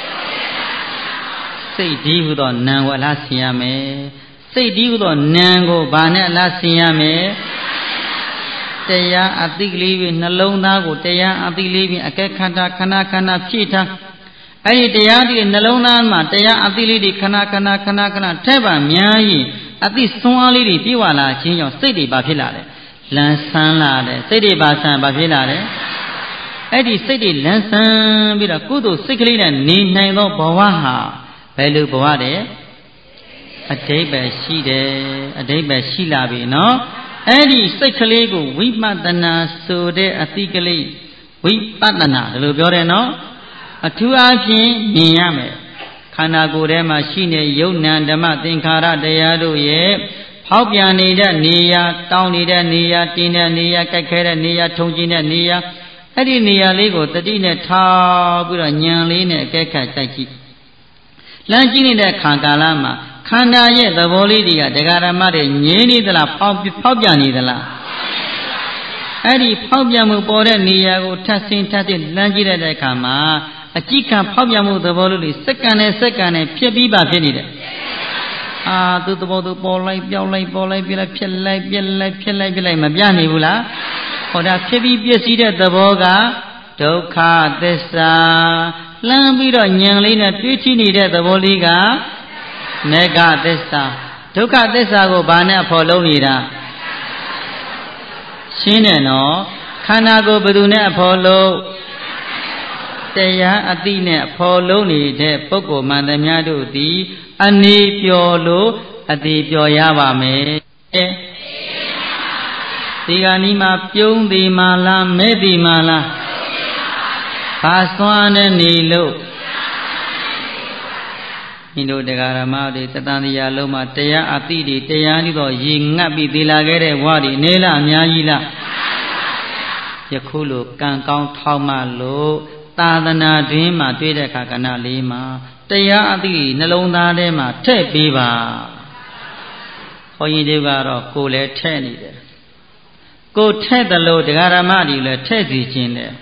Speaker 1: စိတ်ဒီဟုသောနာမ်ကိုအလှဆင်ရမယ်စိတ်ဒီဟုသောနာမ်ကိုဘာနဲ့အလှဆင်ရမယ်တရားအသိကလေးပြီးနှလုံးသားကိုတရားအသိလေးပြီးအကဲခန္ဓာခဏခဏဖြည့်ထားအဲ့ဒီတရားဒီနှလုံးသားမှာတရားအသိလေးတွေခဏခဏထက်ပါများရင်အသိစွမ်းအားလေးတွေပြေဝလာခြင်းကြောင့်စိတ်တွေဘာဖြစ်လာလဲလန်းဆန်းလာတယ်စိတ်တွေဘာဖြစ်လာလဲအဲ့ဒီစိတ်တွေလန်းဆန်းပြီးတော့ကုသိုလ်စိတ်ကလေးနဲ့နေနိုင်သောဘဝဟာဘယ်လိုဘဝတဲ့အဓိပ္ပာယ်ရှိတယ်အဓိပ္ပာယ်ရှိလာပြီနော်အဲ့ဒီစိတ်ကလေးကိုဝိပဿနာဆိုတဲ့အသိကလေးဝိပဿနာဒါလိုပြောတယ်နော်အထူးအားဖြင့်မြင်ရမယ်ခန္ဓာကိုယ်ထဲမှာရှိနေယုတ်နံဓမ္မသင်္ခါရတရားတို့ရဲ့ဖောက်ပြန်နေတဲ့နေရာတောင်းနေတဲ့နေရာတင်းတဲ့နေရာကြိုက်ခဲတဲ့နေရာထုံကျင်တဲ့နေရာအဲ့ဒီနေရာလေးကိုတတိနဲ့ထားပြီးတော့ဉာဏ်လေးနဲ့အကဲခတ်တိုက်ကြည့်လမ်းကြည့်နေတဲ့ခန္ဓာလားမှာခန္ဓာရဲ့သဘောလေးတွေကဒကာရမတွေငြင်းနေသလားဖောက်ပြန်နေသလားအဲ့ဒီဖောက်ပြန်မှုပေါ်တဲ့နေရာကိုထပ်ဆင်းထပ်တဲ့လမ်းကြည့်တဲ့အခါမှာအကြည့်ခံဖောက်ပြန်မှုသဘောလေးတွေစက္ကန့်နဲ့ဖြစ်ပြီးပါဖြစ်နေတယ်သူသဘောသူပေါ်လိုက်ပြောင်းလိုက်ပေါ်လိုက်ပြလိုက်ဖြစ်လိုက်ပြက်လိုက်ဖြစ်လိုက်ပြလိုက်မပြနေဘူးလားဟောဒါဖြစ်ပြီးပြည့်စည်တဲ့သဘောကဒုက္ခသစ္စာလှမ်းပြီးတော့ဉာဏ်လေးနဲ့တွေးကြည့်နေတဲ့သဘောလေးကမေဃသစ္စာဒုက္ခသစ္စာကိုဘာနဲ့ဖော်လုံးနေတာရှင်းတယ်နော်ခန္ဓာကိုယ်ဘယ်သူနဲ့ဖော်လုံးတရားအတိနဲ့ဖော်လုံးနေတဲ့ပုဂ္ဂိုလ်မှန်သမျှတို့သည်အနေပျော်လို့အတိပျော်ရပါမယ်ဒီကနေ့မှာပြုံးသည်မာလားမဲ့သည်မာလားဘာစွမ်းနဲ့နေလို့မိတို့တရားဓမ္မတွေတတန်တရားလုံးမှာတရားအတိတွေတရားဤတော့ရေငတ်ပြီးသေးလာခဲ့တဲ့ဘဝတွေနေလားအများကြီးလားယခုလိုကံကောင်းထောက်မှလို့သာသနာတွင်မှာတွေ့တဲ့အခါကဏ္ဍလေးမှာတရားအတိနှလုံးသားထဲမှာထည့်ပေးပါဘုန်းကြီးတို့ကတော့ကိုယ်လည်းထည့်နေတယ်ကိုယ်ထည့်တယ်လို့တရားဓမ္မတွေလည်းထည့်စီခြင်းတယ်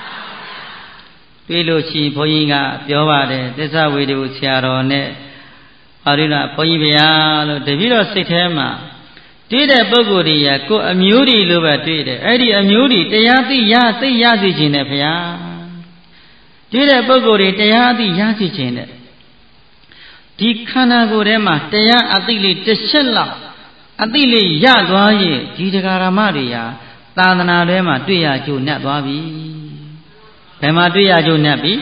Speaker 1: တွေ့လို့ရှိရင်ဘုန်းကြီးကပြောပါတယ်သစ္စာဝေဒုဆရာတော်နဲ့ဟာရိလားဘုန်းကြီးဗျာလို့တပည့်တော်စိတ်ထဲမှာတွေ့တဲ့ပုဂ္ဂိုလ်တွေကကိုယ်အမျိုးတွေလိုပဲတွေ့တယ်အဲ့ဒီအမျိုးတွေတရားသိရသိရသိခြင်းနဲ့ဗျာတွေ့တဲ့ပုဂ္ဂိုလ်တွေတရားသိရသိခြင်းနဲ့ဒီခန္ဓာကိုယ်ထဲမှာတရားအသိလေးတစ်ချက်လောက်အသိလေးရသွားရင်ဒီတရားဓမ္မတွေဟာသာသနာထဲမှာတွေ့ရကြုံနဲ့သွားပြီဘယ်မှာတွေ့ရကြုံနဲ့ပြီ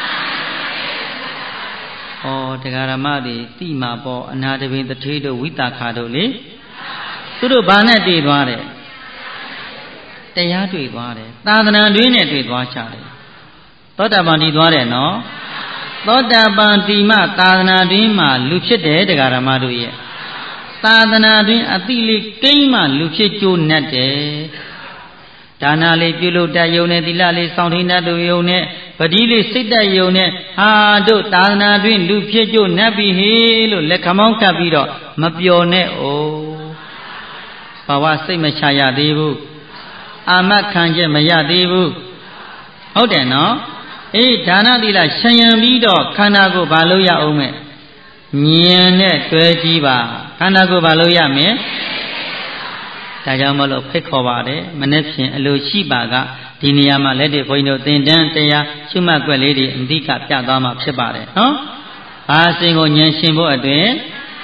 Speaker 1: ဩတရားဓမ္မတွေတိမှာပေါ့အနာတပင်တထေးတို့ဝိတာခါတို့လေသူတို့ဘာနဲ့တွေ့သွားတယ်တရားတွေ့သွားတယ်သာသနာတွင်နဲ့တွေ့သွားချတယ်သောတာပန်တည်သွားတယ်နော်သောတာပန်တည်မှသာသနာတွင်မှလူဖြစ်တယ်တရားဓမ္မတို့ရဲ့သာသနာတွင်အတိလေးကိန်းမှလူဖြစ်ကြိုးနဲ့တယ်ဒါနလေးပြုလို့တတ်ယုံနဲ့သီလလေးစောင့်ထိန်တတ်သူယုံနဲ့ပတိလေးစိတ်တတ်ယုံနဲ့ဟာတို့သာသနာတွင်လူဖြစ်ကြိုးနဲ့ပြီဟေလို့လက်ခမောင်းကပ်ပြီးတော့မပျော်နဲ့အိုဘဝစိတ်မချရသေးဘူးအာမခံချက်မရသေးဘူးဟုတ်တယ်နော်အေးဒါနသီလရှံရံပြီးတော့ခန္ဓာကိုယ်ဘာလို့ရအောင်မဲ့ nhiên nè tuế chi bà khăn nào cô bà lâu ya mẹ tại sao mà lâu phết khó bà đấy mà nếp xin lâu chi bà cả thì nhà mà lấy được vay nợ tiền đen tiền ya chứ mà quay lấy đi đi cả trả đó mà phết bà đấy hả bà xin ngồi nhân xin bộ ở đấy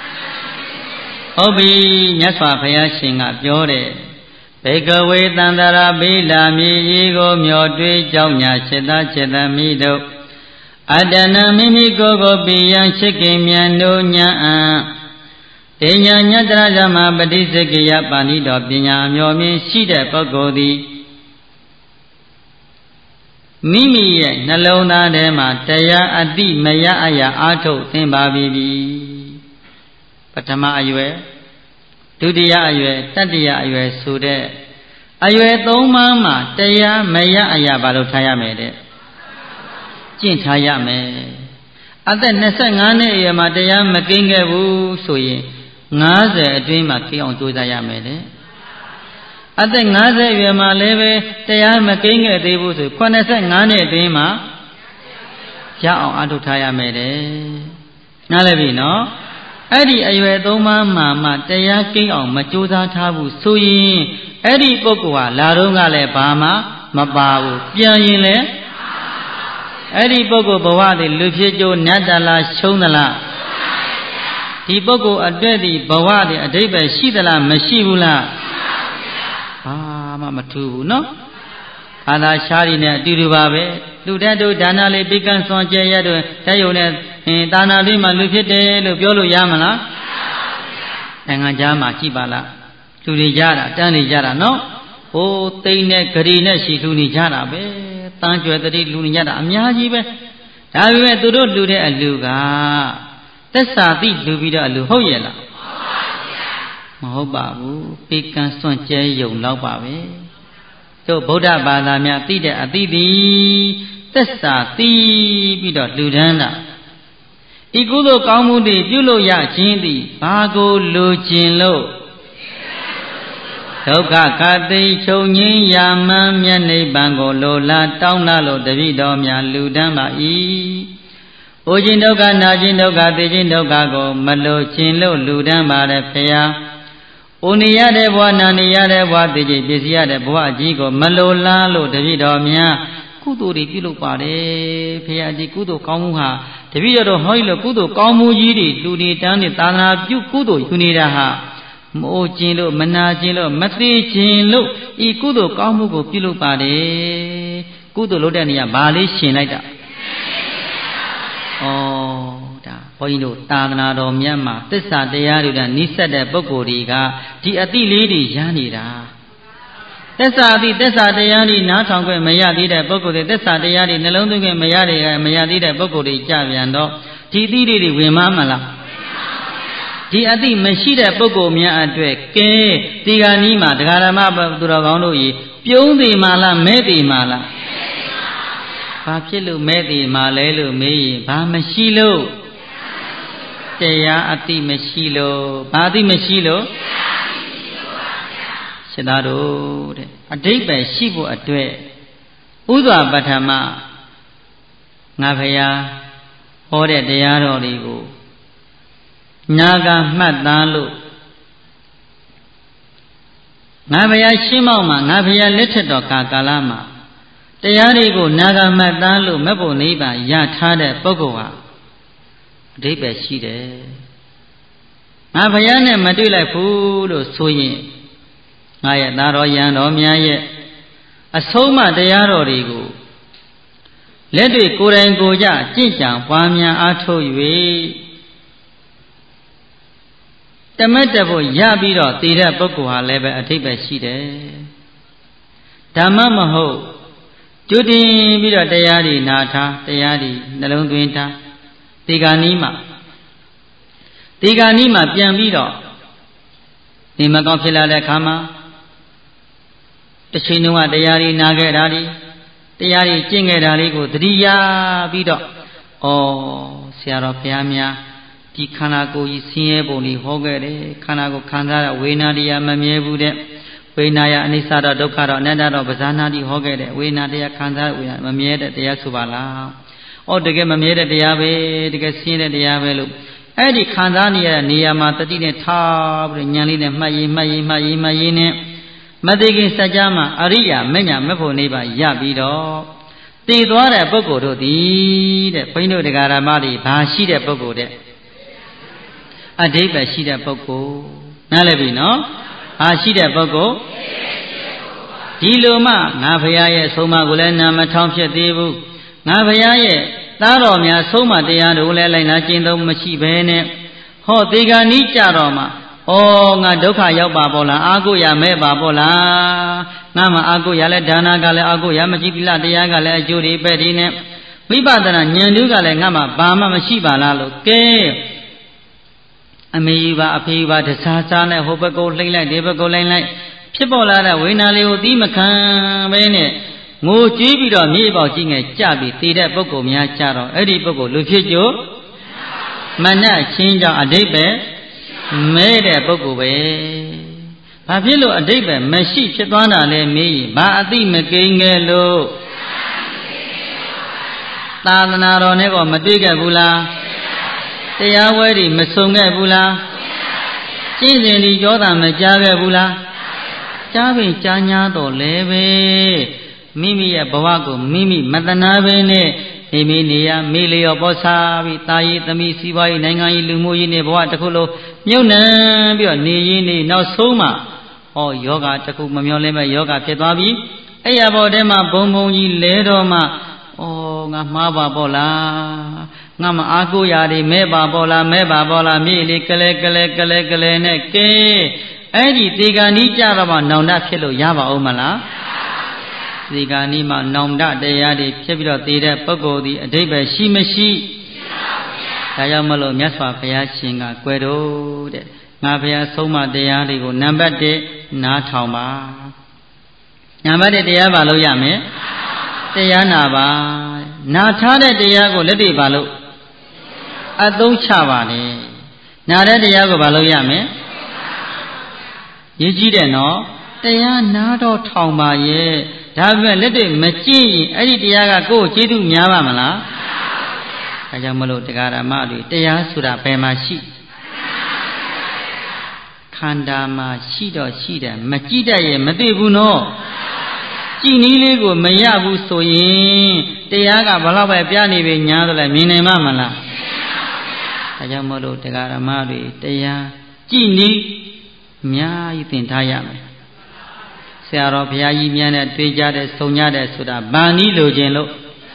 Speaker 1: Obi nhát xóa phải xin ngáp gió đấy Bê cơ vê tăng đà ra bê là mi y gô miò tuy trong nhà chết ta mi đâu Adana mi mi cô cô bì yang chết kì miàn đô nhà Bê nhà nhát ra ra mà bà đi sẽ kì ya bà đi đọc bì nhà miò mi xí đẹp bà cô đi Mi mi ye nà lâu na đê mà taya adi maya aya á thụ tên bà bì bì Patama ayue Dutiya ayue, tatiya ayue su de ayue tông mà taya maya aya bà lâu thaya mẹ de Chinh thaya mẹ Ate nesa ngane ayue mà taya mà kinh nghe vu su ye ngá zeအတွင်းmà kinh ông chui thaya mẹ de Ate ngá ze ayue mà lê ve taya mà kinh nghe thế vu su Khoan nesa nganeအတွင်းmà Dạ ông á thúc thaya mẹ de Ngá lê bì nóအဲ့ဒီအရွယ်သုံးပါးမှာတရားကိန်းအောင်မကြိုးစားထားဘူးဆိုရင်အဲ့ဒီပုဂ္ဂိုလ်ဟာလာတော့ကလည်းဘာမှမပါဘူးပြန်ရင်လည်းအဲ့ဒီပုဂ္ဂိုလ်ဘဝတည်းလူဖြစ်ကြိုးနတ်တလားရှုံးသလားဒီပုဂ္ဂိုလ်အတွက်ဒီဘဝတည်းအတိပ္ပယ်ရှိသလားမရှိဘူးလားဘာမှမထူးဘူးနော်ဘာသာရှားရည်နဲ့အတူတူပါပဲလူတဲ့တို့ဒါနလေးပိကံစွန်ကျဲရတို့တဲ့ယုံနဲ့တာနာလေးမှလူဖြစ်တယ်လို့ပြောလို့ရမလားနိုင်ငံခြားမှာကြည့်ပါလားလူတွေကြတာတန်းနေကြတာနော်ဟိုသိန်းနဲ့ဂရီနဲ့ရှိလူနေကြတာပဲတန်းကျွယ်တတိလူနေကြတာအများကြီးပဲဒါပေမဲ့သူတို့လူတဲ့အလူကသက်စာတိလူပြီးတော့အလူဟုတ်ရဲ့လားမဟုတ်ပါဘူးပိကံစွန်ကျဲယုံလောက်ပါပဲတို့ဗုဒ္ဓဘာသာများသိတဲ့အသိသည်သက်စာသိပြီးတော့လူဒန်းတာဤကုသိုလ်ကောင်းမှုတွေပြုလို့ရခြင်းသည်ဘာကိုလိုချင်လို့ဒုက္ခခတိချုပ်ငြိမ်းရာမှန်မြတ်နိဗ္ဗာန်ကိုလိုလားတောင်းလာလို့တပည့်တော်များလူဒန်းပါ၏အိုခြင်းဒုက္ခနာခြင်းဒုက္ခသိခြင်းဒုက္ခကိုမလိုချင်လို့လူဒန်းပါတယ်ဖေယ။အိုနေရတဲ့ဘဝနာနေရတဲ့ဘဝသိခြင်းပစ္စည်းရတဲ့ဘဝအကြီးကိုမလိုလားလို့တပည့်တော်များကုသိုလ်တွေပြုလုပ်ပါတယ်ဖေယဒီကုသိုလ်ကောင်းမှုဟာတပည့်တော်ဟောလို့ကုသိုလ်ကောင်းမှုကြီးတွေလူနေတန်းနေသာသနာပြုကုသိုလ်ယူနေတာဟာမိုးခြင်းလို့မနာခြင်းလို့မသိခြင်းလို့ဤကုသိုလ်ကောင်းမှုကိုပြုလုပ်ပါတယ်ကုသိုလ်လုပ်တဲ့နေရာဘာလေးရှင်လိုက်တာဩဒါဘုန်းကြီးတို့သာသနာတော်မြတ်မှာသစ္စာတရားတွေကနိစ္စတဲ့ပုဂ္ဂိုလ်တွေကဒီအတိလေးတွေရနေတာသစ္စာအတိသစ္စာတရားတွေနားထောင်ခွင့်မရသေးတဲ့ပုဂ္ဂိုလ်တွေသစ္စာတရားတွေနှလုံးသွင်းခွင့်မရသေးတဲ့ပုဂ္ဂိုလ်တွေကြပြန်တော့ဒီအတိလေးတွေဝင်မလားဒီအတိမရှိတဲ့ပုဂ္ဂိုလ်များအတွက်ကဲဒီကနီးမှာတရားဓမ္မသူတော်ကောင်းတို့ကြီးပြုံးသေးမှလားမဲသေးမှလားဘာဖြစ်လို့မဲသေးမှလဲလို့မေးရင်ဘာမရှိလို့တရားအတိမရှိလို့ဘာအတိမရှိလို့ရှင်သားတို့တဲ့အဓိပ္ပာယ်ရှိဖို့အတွက်ဥစွာပထမငါဖရာဟောတဲ့တရားတော်တွေကိုနာဂမှတ်သားလို့ငါဖရာရှင်းမောက်မှာငါဖရာလက်ထက်တော်ကာလမှာတရားတွေကိုနာဂမှတ်သားလို့မက်ဖို့နိဗ္ဗာန်ရထားတဲ့ပုဂ္ဂိုလ်ဟာအဓိပ္ပာယ်ရှိတယ်ငါဖရာနဲ့မတွေ့လိုက်ဘူးလို့ဆိုရင်ငါရဲ့သားတော်ယံတော်များရဲ့အဆုံးမတရားတော်တွေကိုလက်တွေကိုယ်တိုင်ကိုယ်ကြကြင့်ကြံပွားများအားထုတ်၍တမတ်တဖို့ရပြီးတော့တည်တဲ့ပုဂ္ဂိုလ်ဟာလည်းပဲအထိပ္ပယ်ရှိတယ်ဓမ္မမဟုတ်ကျွတ်တင်ပြီးတော့တရားတွေနာထားတရားတွေနှလုံးသွင်းထားဒီကနီးမှာပြန်ပြီးတော့ဒီမကောင်းဖြစ်လာတဲ့အခါမှာတစ်ချိန်လုံးကတရားတွေနာခဲ့တာတွေတရားတွေကျင့်ခဲ့တာလေးကိုသတိရပြီးတော့ဆရာတော်ဘုရားများဒီခန္ဓာကိုယ်ကြီးဆင်းရဲပုံတွေဟောခဲ့တယ်ခန္ဓာကိုယ်ခံစားရဝေဒနာတရားမမြဲဘူးတဲ့ဝေဒနာယအနိစ္စတော့ဒုက္ခတော့အနတ္တတော့ပဇာနာတိဟောခဲ့တယ်ဝေဒနာတရားခံစားဝေဒနာမမြဲတဲ့တရားဆိုပါလားတကယ်မမြဲတဲ့တရားပဲတကယ်ဆင်းရဲတဲ့တရားပဲလို့အဲ့ဒီခံစားနေရတဲ့နေရာမှာတတိနဲ့ထားပြီးဉာဏ်လေးနဲ့မှတ်ရင်နဲ့မသိခင်စัจ जा မှာအရိယာမညာမဖို့နေပါရပြီးတော့တည်သွားတဲ့ပုဂ္ဂိုလ်တို့သည်တဲ့ဘုန်းကြီးတို့တရားဓမ္မတွေဘာရှိတဲ့ပုဂ္ဂိုလ်တဲ့အဓိပ္ပာယ်ရှိတဲ့ပုဂ္ဂိုလ်နားလည်ပြီနော်ဘာရှိတဲ့ပုဂ္ဂိုလ်ဒီလိုမှငါဘုရားရဲ့ဆုံးမကိုလည်းနာမထောင်ဖြစ်သေးဘူးငါဘုရားရဲ့သားတော်များဆုံးမတရားတို့လည်းလိုက်နာကျင့်သုံးမရှိဘဲနဲ့ဟောဒီကနေ့ကြတော့မှဩငါဒုက္ခရောက်ပါပေါ့လားအာကိုရမဲ့ပါပေါ့လားငါမှအာကိုရလဲဒါနာကလည်းအာကိုရမရှိသီလတရားကလည်းအကျိုးတွေပဲ့ဒီနဲ့ဝိပဿနာဉာဏ်တို့ကလည်းငါမှဘာမှမရှိပါလားလို့ကဲအမေပါအဖေပါတစားစားနဲ့ဟိုဘက်ကိုလှိမ့်လိုက်ဒီဘက်ကိုလှိမ့်လိုက်ဖြစ်ပေါ်လာတဲ့ဝိညာဉ်လေးကိုသိမခံပဲနဲ့ငိုကြွေးပြီးတော့မြေပေါက်ကြီးငယ်ကြပြီးတည်တဲ့ပုဂ္ဂိုလ်များကြတော့အဲ့ဒီပုဂ္ဂိုလ်လူဖြစ်ကြမနတ်ချင်းကြောင့်အဓိပ္ပာယ်မဲတဲ့ပုဂ္ဂိုလ်ပဲဘာဖြစ်လို့အဓိပ္ပာယ်မရှိဖြစ်သွားတာလဲမေးရင်ဘာအသိမကိန်းခဲ့လို့သာသနာတော်နဲ့ကောမတွေ့ခဲ့ဘူးလားတရားဝဲတွေမစုံခဲ့ဘူးလားကျင့်စဉ်ဒီကြောတာမကြားခဲ့ဘူးလားကြားပင်ကြားညာတော့လဲပဲမိမိရဲ့ဘဝကိုမိမိမတနာပဲနဲ့မိနေရမေလျော်ပေါ်စားပြီးတာရေးသမီးစီးပွားရေးနိုင်ငံရေးလူမှုရေးနဲ့ဘဝတစ်ခုလုံးမြုပ်နှံပြီးတော့နေရင်းနေနောက်ဆုံးမှဟောယောဂတစ်ခုမမျောလဲမဲ့ယောဂဖြစ်သွားပြီအဲ့ရပေါ်ထဲမှာဘုံဘုံကြီးလဲတော့မှဩငါမှားပါပေါ့လားငါမအားကိုးရတယ်မဲ့ပါပေါ့လားမဲ့ပါပေါ့လားမြေလေးကလဲနဲ့ကဲအဲ့ဒီဒီကနေ့ကြတော့မှနောင်တဖြစ်လို့ရပါဦးမလားဒီကနေ့မှနောင်တတရားတွေဖြစ်ပြီးတော့တည်တဲ့ပုဂ္ဂိုလ်ဒီအဓိပ္ပာယ်ရှိမရှိဒါကြောင့်မလို့မြတ်စွာဘုရားရှင်ကကွယ်တော့တဲ့ငါဘုရားဆုံးမတရားတွေကိုနံပါတ်1နားထောင်ပါနံပါတ်1တရားပါလို့ရမယ်တရားနာပါနာထားတဲ့တရားကိုလက်တွေ့ပါလို့အသုံးချပါလေနာတဲ့တရားကိုပါလို့ရမယ်ရေးကြည့်တယ်နော်တရားနာတော့ထောင်ပါရဲ့ဒါပေမဲ့လက်တွေ့မကြည့်ရင်အဲ့ဒီတရားကကိုယ့်ကိုကျေးဇူးများပါမလားဒါကြောင့်မလို့တရားဓမ္မတွေတရားဆိုတာဘယ်မှာရှိခန္ဓာမှာရှိတော့ရှိတယ်မကြည့်တတ်ရင်မသိဘူးနော်ကြည်နည်းလေးကိုမရဘူးဆိုရင်တရားကဘလောက်ပဲပြနေပြီညာဆိုလည်းမြင်နိုင်မှာမလားဒါကြောင့်မလို့တရားဓမ္မတွေတရားကြည်နည်းအများကြီးသင်ထားရမယ်ဆရာတော်ဘုရားကြီးများနဲ့တွေ့ကြတဲ့ဆုံကြတဲ့ဆိုတာဗာနီးလိုခြင်းလို့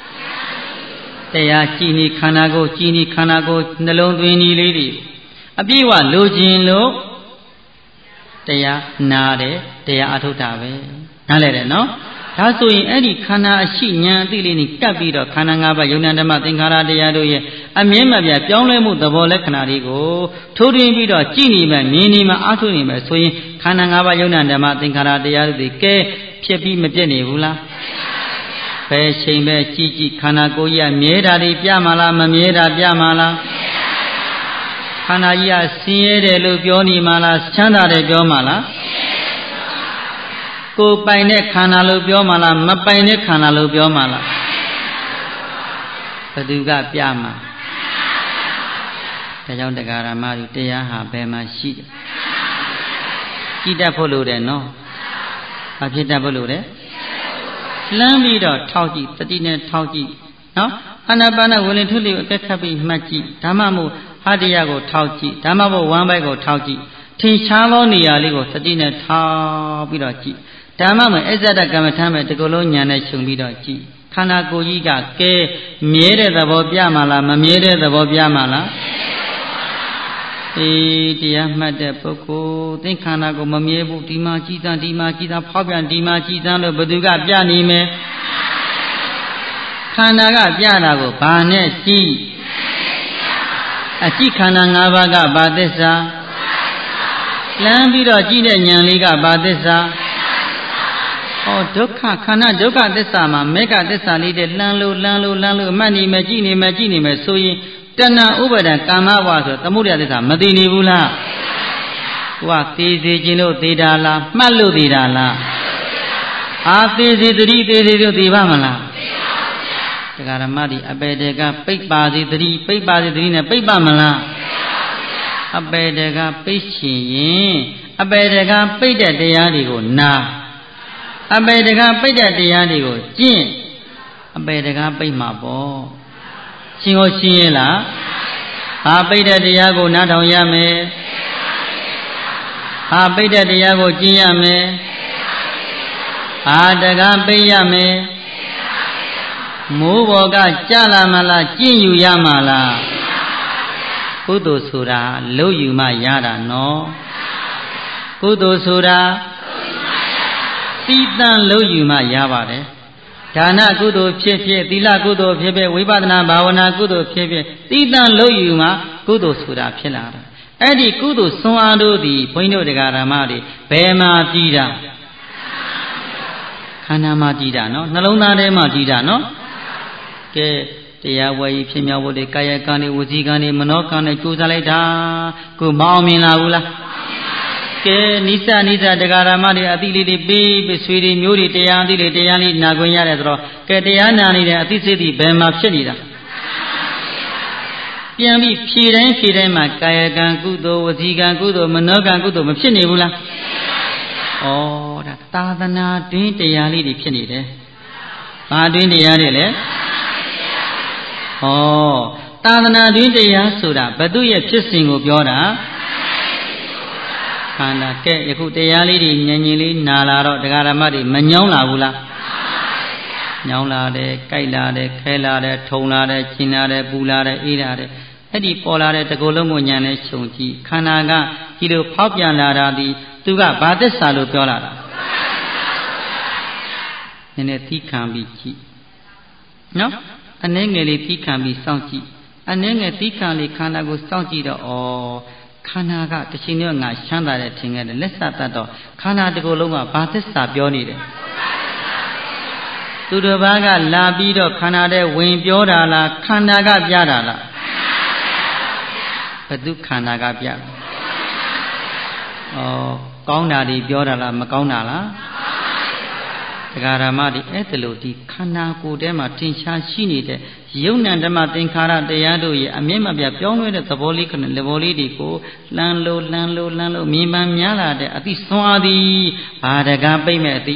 Speaker 1: တရားကြည်နည်းခန္ဓာကိုယ်ကြည်နည်းခန္ဓာကိုယ်နှလုံးသွင်းနည်းလေးတွေအပြည့်အဝလိုခြင်းလို့တရားနာတယ်တရားအထုတ်တာပဲနားလည်တယ်နော်ဒါဆိုရင်အဲ့ဒီခန္ဓာအရှိဉာဏ်အသိလေးနဲ့ကပ်ပြီးတော့ခန္ဓာ၅ပါးယုံနာဓမ္မသင်္ခါရတရားတို့ရဲ့အမြဲမပြတ်ပြောင်းလဲမှုသဘောလက္ခဏာတွေကိုထိုးထွင်းပြီးတော့ကြည်နေမှမြင်နေမှအားထုတ်နေမှဆိုရင်ခန္ဓာ၅ပါးယုံနာဓမ္မသင်္ခါရတရားတို့တွေကဲဖြစ်ပြီးမပြတ်နေဘူးလားဘယ်ချိန်ပဲကြည်ကြည်ခန္ဓာကိုယ်ကြီးကမြဲတာတွေပြမှာလားမမြဲတာပြမှာလားခန္ဓာကြီးကဆင်းရဲတယ်လို့ပြောနေမှာလားချမ်းသာတယ်ပြောမှာလားကိုယ်ပိုင်တဲ့ခန္ဓာလို့ပြောမှာလားမပိုင်တဲ့ခန္ဓာလို့ပြောမှာလားဘယ်သူကပြမှာဒါကြောင့်တရားဓမ္မတွေတရားဟာဘယ်မှာရှိတယ်ကြည်တတ်ဖို့လိုတယ်နော်ဘာဖြစ်တတ်ဖို့လိုတယ်လှမ်းပြီးတော့ထောက်ကြည့်တတိနဲ့ထောက်ကြည့်နော်အာနာပါနဝင်လေထုလေးကိုအကက်ခတ်ပြီးမှတ်ကြည့်ဓမ္မမို့ဟာတရားကိုထောက်ကြည့်ဓမ္မမို့ဝမ်းပိုက်ကိုထောက်ကြည့်ထင်ရှားသောနေရာလေးကိုတတိနဲ့ထောက်ပြီးတော့ကြည့်ဓမ္မမှာအစ္ဆဒကမ္မထမ်းမဲ့ဒီကုလုံးညာနဲ့ခြုံပြီးတော့ကြည့်ခန္ဓာကိုယ်ကြီးကကဲမြဲတဲ့သဘောပြမှာလားမမြဲတဲ့သဘောပြမှာလားတရားမှတ်တဲ့ပုဂ္ဂိုလ်သင်္ခန္ဓာကိုမမြဲဘူးဒီမှာကြည်သံဒီမှာကြည်သံဖောက်ပြန်ဒီမှာကြည်သံလို့ဘယ်သူကပြနေမယ်ခန္ဓာကပြတာကိုဘာနဲ့ကြည့်အကြည့်ခန္ဓာ၅ပါးကဘာသစ္စာလမ်းပြီးတော့ကြည့်တဲ့ဉာဏ်လေးကဘာသစ္စာဟောဒုက္ခခန္ဓာဒုက္ခသစ္စာမှာမေဃသစ္စာလေးတဲ့လှမ်းလို့မှတ်နေမယ်ကြည့်နေမယ်ဆိုရင်တဏှာဥပါဒံကာမဘဝဆိုသမုဒယသစ္စာမသိနေဘူးလားကိုကသေစေခြင်းလို့သေတာလားမှတ်လို့သေတာလားအာသေစေတတိသေစေလို့သေပါမလားတရားဓမ္မဒီအပေတေကပိတ်ပါစေတတိပိတ်ပါစေတတိနဲ့ပိတ်ပါမလားအပေတကပိတ်ချင်ရင်အပေတကပိတ်တဲ့တရားတွေကိုနာအပေတကပိတ်တဲ့တရားတွေကိုကျင့်အပေတကပိတ်မှာပေါ့ရှင်းကိုရှင်းရလားဘာပိတ်တဲ့တရားကိုနားထောင်ရမယ်ဘာပိတ်တဲ့တရားကိုကျင့်ရမယ်ဘာတကပိတ်ရမယ်မိုးပေါ်ကကြလာမလားကျင့်ယူရမှာလားကုသိုလ်ဆိုတာလုပ်ယူမှရတာနော်ကုသိုလ်ဆိုတာသီးသန့်လုပ်ယူမှရပါတယ်ဒါနကုသိုလ်ဖြစ်ဖြစ်သီလကုသိုလ်ဖြစ်ဖြစ်ဝိပဿနာဘာဝနာကုသိုလ်ဖြစ်ဖြစ်သီးသန့်လုပ်ယူမှကုသိုလ်ဆိုတာဖြစ်လာတယ်အဲ့ဒီကုသိုလ်ဆွမ်းအားတို့သည်ဘုန်းကြီးတို့တရားဓမ္မတွေဘယ်မှာကြည်တာခန္ဓာမှာကြည်တာနော်နှလုံးသားထဲမှာကြည်တာနော်ကဲတရားဝယ်ကြီးဖြစ်မြောက်ဖို့ဒီကာယကံတွေဝစီကံတွေမနောကံတွေကြိုးစားလိုက်တာကိုမအောင်မြင်လာဘူးလားကဲနိစ္စတရားဓမ္မတွေအတိလေးတွေပေးဆွေတွေမျိုးတွေတရားအတိလေးတရားလေးနာခွင့်ရတယ်ဆိုတော့ကဲတရားနာနေတဲ့အတိစိတ်ဒီဘယ်မှာဖြစ်နေတာပြန်ပြီးဖြည့်တိုင်းမှာကာယကံကုသိုလ်ဝစီကံကုသိုလ်မနောကံကုသိုလ်မဖြစ်နေဘူးလားဩဒါသာသနာတွင်တရားလေးတွေဖြစ်နေတယ်ဘာတွင်တရားတွေလဲဩသာသနာတွင်တရားဆိုတာဘု து ရဲ့ဖြစ်စဉ်ကိုပြောတာခန္ဓာကဲယခုတရားလေးတွေညင်ညင်လေးနာလာတော့တရားဓမ္မတွေမညောင်းလာဘူးလားညောင်းလာတယ်ကြိုက်လာတယ်ခဲလာတယ်ထုံလာတယ်ကျင်လာတယ်ပူလာတယ်အေးလာတယ်အဲ့ဒီပေါ်လာတဲ့တကူလုံးကိုညံနဲ့ခြုံကြည့်ခန္ဓာကဒီလိုဖောက်ပြန်လာတာဒီသူကဘာသစ္စာလို့ပြောလာတာနည်းနည်းသီးခံပြီးကြည့်နော်အနည်းငယ်လေးသီးခံပြီးစောင့်ကြည့်အနည်းငယ်သီးခံလေးခန္ဓာကိုစောင့်ကြည့်တော့ခန္ဓာကတစ်ချိန်တော့ငါချမ်းသာတယ်ထင်ခဲ့တယ်လက်စတတ်တော့ခန္ဓာတစ်ခုလုံးကဘာသစ္စာပြောနေတယ်သူတစ်ပါးကလာပြီးတော့ခန္ဓာတဲ့ဝင်ပြောတာလားခန္ဓာကပြတာလားဘသူခန္ဓာကပြကောင်းတာတွေပြောတာလားမကောင်းတာလားတရားဓမ္မတွေအဲ့ဒါလို့ဒီခန္ဓာကိုယ်ထဲမှာတင်ရှားရှိနေတဲ့ယုံ nant ဓမ္မသင်္ခါရတရားတို့ရဲ့အမြင့်မပြပြောင်းလဲတဲ့သဘောလေးခဏသဘောလေးတွေကိုလှမ်းလို့မြင်ပန်းများလာတဲ့အတိစွမ်းအားသည်ဘာတကားပိတ်မဲ့အတိ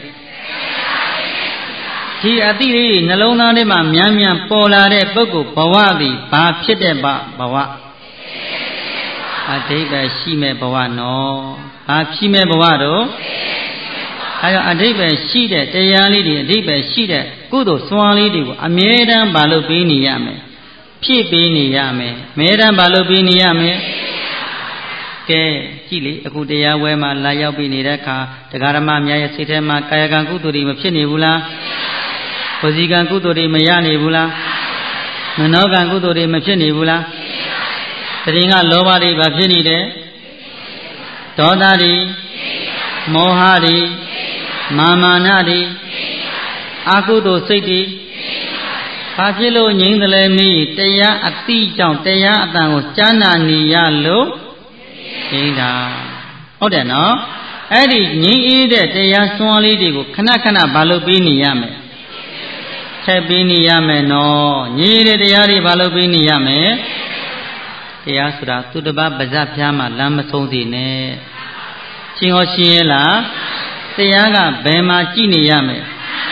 Speaker 1: ဒီအတိလေးနှလုံးသားထဲမှာမြန်ပေါ်လာတဲ့ပုဂ္ဂိုလ်ဘဝသည်ဘာဖြစ်တဲ့ဘဝအဓိပ္ပာယ်ရှိမဲ့ဘဝနော်ဘာဖြစ်မဲ့ဘဝတော့အဲဒါအဓိပ္ပာယ်ရှိတဲ့တရားလေးတွေအဓိပ္ပာယ်ရှိတဲ့ကုသိုလ်စွမ်းလေးတွေကိုအမြဲတမ်းဘာလို့ပေးနေရမယ်ဖြည့်ပေးနေရမယ်အမြဲတမ်းဘာလို့ပေးနေရမယ်ကဲကြည့်လေအခုတရားဝဲမှာလာရောက်ပြီးနေတဲ့အခါတရားဓမ္မများရဲ့စိတ်ထဲမှာကာယကံကုသိုလ်တွေမဖြစ်နေဘူးလားဝစီကံကုသိုလ်တွေမရနေဘူးလားမနောကံကုသိုလ်တွေမဖြစ်နေဘူးလားတရင်ကလောဘတွေဘာဖြစ်နေတယ်ဒေါသတွေမောဟတွေမာနတွေအကုသိုလ်စိတ်တွေဘာဖြစ်လို့ငြိမ့်တယ်လဲမေးတရားအတိကြောင့်တရားအတန်ကိုကြားနာနေရလို့ငြိမ့်တာဟုတ်တယ်နော်အဲ့ဒီငြိမ့်အေးတဲ့တရားစွမ်းလေးတွေကိုခဏဘာလို့ပေးနေရမလဲထည့်ပေးနေရမယ်နော်ငြိမ့်တဲ့တရားတွေဘာလို့ပေးနေရမလဲတရားဆိုတာသူတစ်ပါးပါဇက်ပြားမှာလမ်းမဆုံးစေနဲ့ရှင်းဟောရှင်းရဲ့လားတရားကဘယ်မှာကြည့်နေရမယ်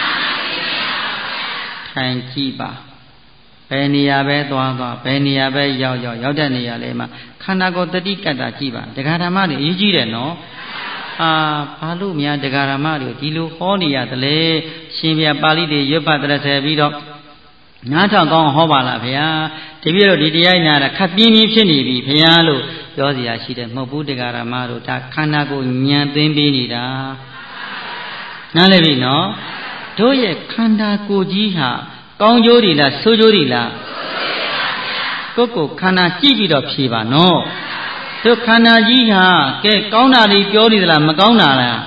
Speaker 1: ထိုင်ကြည့်ပါဘယ်နေရာပဲသွားဘယ်နေရာပဲရောက်တဲ့နေရာလေးမှာခန္ဓာကိုယ်တတိကတ္တာကြည့်ပါတရားဓမ္မတွေအရေးကြီးတယ်နော်ဘာလို့များတရားဓမ္မတွေဒီလိုဟောနေရတယ်လေရှင်ဘုရားပါဠိတွေရွတ်ပတ်တဲ့ဆယ်ပြီးတော့နားထောင်ကောင်းဟောပါလားဗျာတပည့်တို့ဒီတရားညာတာခပ်ပြင်းဖြစ်နေပြီဗျာလို့ပြောစရာရှိတယ်မဟုတ်ဘူးတရားဓမ္မတို့ဒါခန္ဓာကိုညံသိမ်းပေးနေတာနားလည်ပြီနော်တို့ရဲ့ခန္ဓာကိုယ်ကြီးဟာကောင်းကျိုးတွေလားဆိုးကျိုးတွေလားကိုယ်ခန္ဓာကြည့်ပြီးတော့ဖြေပါနော်တို့ခန္ဓာကြီးဟာကဲကောင်းတာတွေပြောနေသလားမကောင်းတာလား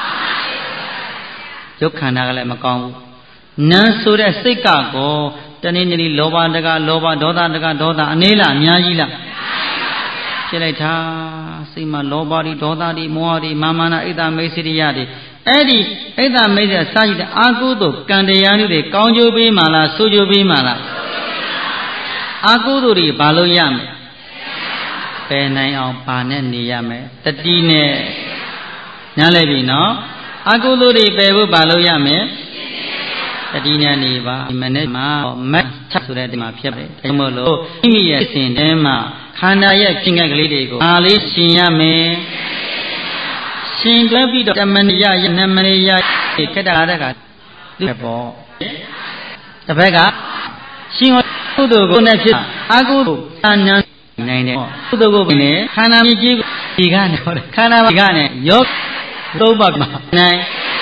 Speaker 1: ရုပ်ခန္ဓာကလည်းမကောင်းဘူးနာဆိုတဲ့စိတ်ကကောတနေ့နေ့လောဘတကလောဘဒေါသတကဒေါသအနေလားအများကြီးလားဖြစ်လိုက်တာစိတ်မှာလောဘတွေဒေါသတွေမောဟတွေမာနဣဒ္ဓမိတ်စိရိယတွေအဲ့ဒီဣဒ္ဓမိတ်စိရိယစာကြည့်တဲ့အာကုသို့ကံတရားတွေကောင်းကျိုးပေးမှလားဆိုးကျိုးပေးမှလားအာကုသို့တွေဘာလို့ရမလဲဘယ်နိုင်အောင်ပါနဲ့နေရမယ်တတိနဲ့နားလည်ပြီနော်အကုသိုလ်တွေပယ်ဖို့ပါလို့ရမယ်တတိနဲ့နေပါဒီမနေ့မှာမတ်ချက်ဆိုတဲ့ဒီမှာဖြစ်တယ်ဒါမို့လို့မိမိရဲ့စဉ်ထဲမှာခန္ဓာရဲ့ဖြစ်ငက်ကလေးတွေကိုအားလေးရှင်ရမယ်ရှင်တွဲပြီးတော့တမဏိယယနမဏိယခက်တာတဲ့ကသူ့ပေါ့တစ်ဖက်ကရှင်ကုသိုလ်ကိုနဲ့ဖြစ်အကုသိုလ်အနန္တနိုင်တယ်ကုသိုလ်ကိုနဲ့ခန္ဓာမြစ်ကြီးဒီကနေဟောတယ်ခန္ဓာကနဲ့ယောသုံးပါးမှာနိုင်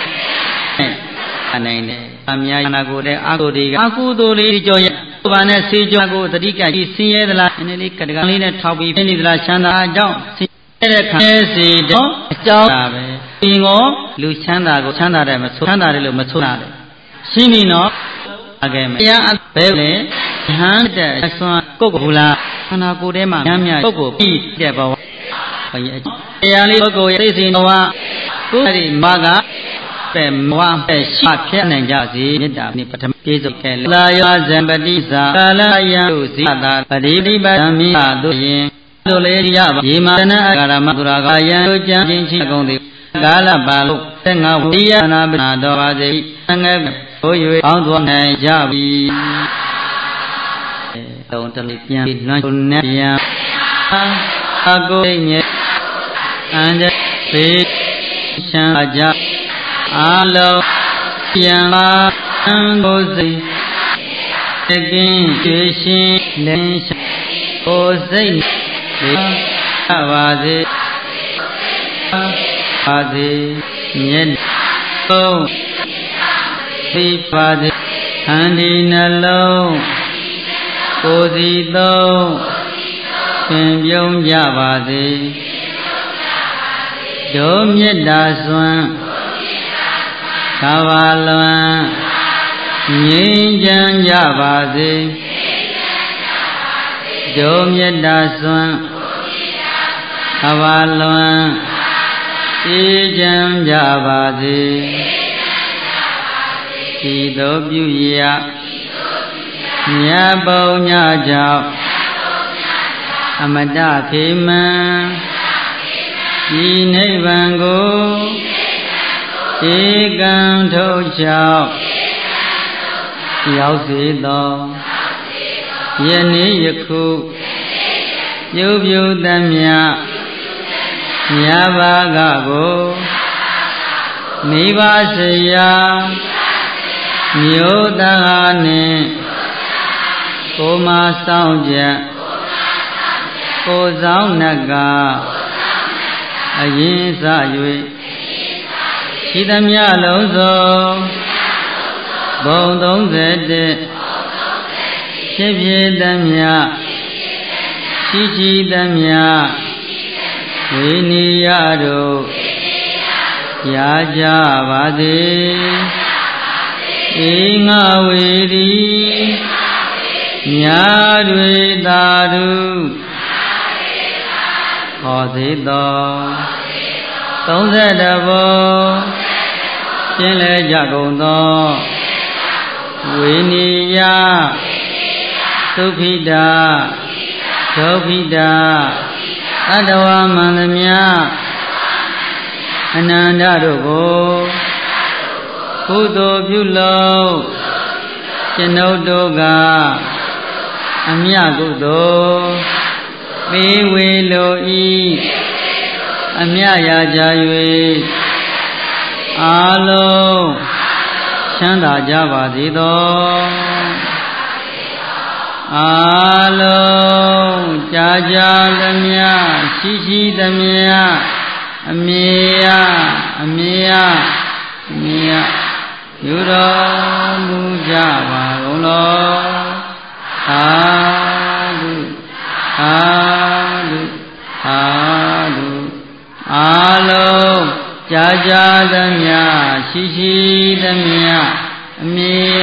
Speaker 1: တယ်အများခန္ဓာကိုယ်တဲ့အကုသိုလ်ကအကုသိုလ်လေးကြောရဘာနဲ့စေကြောကိုတတိကကြီးဆင်းရဲသလားနည်းလေးကတကလေးနဲ့ထောက်ပြီးနေသလားချမ်းသာအကြောင်းဆင်းရဲတဲ့ခံစေတော့အကြောင်းပါပဲဒီကိုလူချမ်းသာကိုချမ်းသာတယ်မဆိုးချမ်းသာတယ်လို့မဆိုးရတယ်ရှင်းပြီနော်အကဲမယ်တရားဘယ်လဲဟန်တဲ့အစွမ်းကိုယ်ကိုလားခန္ဓာကိုယ်ထဲမှာများများပုဂ္ဂိုလ်ပြီးတဲ့ဘဝတရားလေးပုဂ္ဂိုလ်ရဲ့သိစဉ်ဘဝကိုယ်ဒီမှာကပဲမဝပဲရှိဖြစ်နိုင်ကြစေမေတ္တာနဲ့ပထမပြေစုခဲ့လာယောဇံပတိသာကာလယံဇိတာပရိပိပဓမ္မိတို့ယင်တို့လေရပါယေမာနအကာရမသုရာကာယံတို့ကြံချင်းချင်းကုန်သည်ကာလပါလို့ငါဝိယနာပနာတော်ပါစေငဲ့ဘိုး၍အောင်းသွားနိုင်ကြပြီတုံးတလိပြန်လွန်နေပြန်အကိုိမြေအန္တပေရှံအကြအာလုံးပြန်ပါအံကိုစိတကင်းကျွေရှင်လင်းရှကိုစိတ်လေပါစေပါစေမြတ်ဆုံးသိပါစေခန္ဒီနှလုံးကိုယ်စီသုံးပင်ပြုံးကြပါစေဒုမေတ္တာစွမ်းသာဝလွန်ငြိမ်းချမ်းကြပါစေဒုမေတ္တာစွမ်းသာဝလွန်အေးချမ်းကြပါစေဤသို့ပြုရမြတ်ဘုံညကြောင့်အမတခေမံဤနိဗ္ဗာန်ကိုဧကံထုတ်ချောက်ရောက်စေသောယနေ့ယခုပြုပြုသမျှမြတ်ဘာကကိုမိဘဆရာမြို့သားနှင့်ကိုမဆောင်ချက်ကိုဆောင်နကအရင်စ၍ရှိသမျှလုံးစုံဘုံ31ဖြစ်ဖြစ်သမျှရှိသမျှဝိနိယတို့ရကြပါစေဧငါဝေရီညာတွေသာဓုဟောစေသော32ဘုံရှင်းလဲကြကုန်သောဝိနိယသုခိတာဒုက္ခိတာအတ္တဝမန္တမြအနန္တတို့ကိုကုသိုလ်ပြုလို့ကျွန်ုပ်တို့ကအမြတ်ကုသိုလ်ပေးဝေလိုဤအမြတ်ရာကြ၍အာလုံးချမ်းသာကြပါစေသောအာလုံးကြာကြာသမျှရှိသမျှအမေယယူတော်မူကြပါကုန်လောသာဓုသာဓုသာဓုအာလုံးကြာကြာသမျှရှိသမျှအမေယ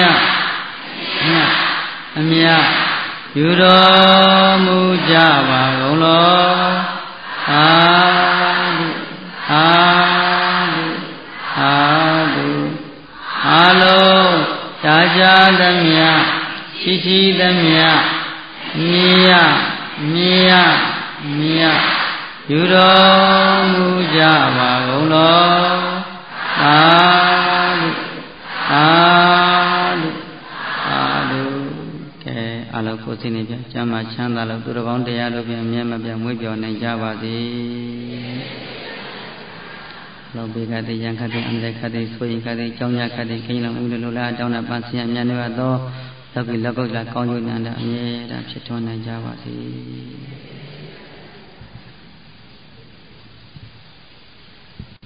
Speaker 1: ယူတော်မူကြပါကုန်လောသာဓုသာဓုသာဓုအာလုံးကြာကြာသမျှရှိသမျှမြတ်ယူတော်မူကြပါကုန်တော်သာဓုသာဓုကဲအလုံးကိုစိတ်နဲ့ကျမ်းမာချမ်းသာလို့သူတော်ကောင်းတရားတို့ပြန်မြဲမပြတ်မွေးပြော်နိုင်ကြပါစေလောဘေကတိယံခတိအန္တခတိဆိုရင်ခတိကြောင်းရခတိခိဉ္လုံးဥဒ္ဒလိုလားအကြောင်းနဲ့ပန်းစင်ရမြတ်နေသောလောကီလောကုတ္တရာကောင်းကျိုးဉာဏ်အမြဲတမ်းဖြစ်ထွန်းနိုင်ကြပါစေ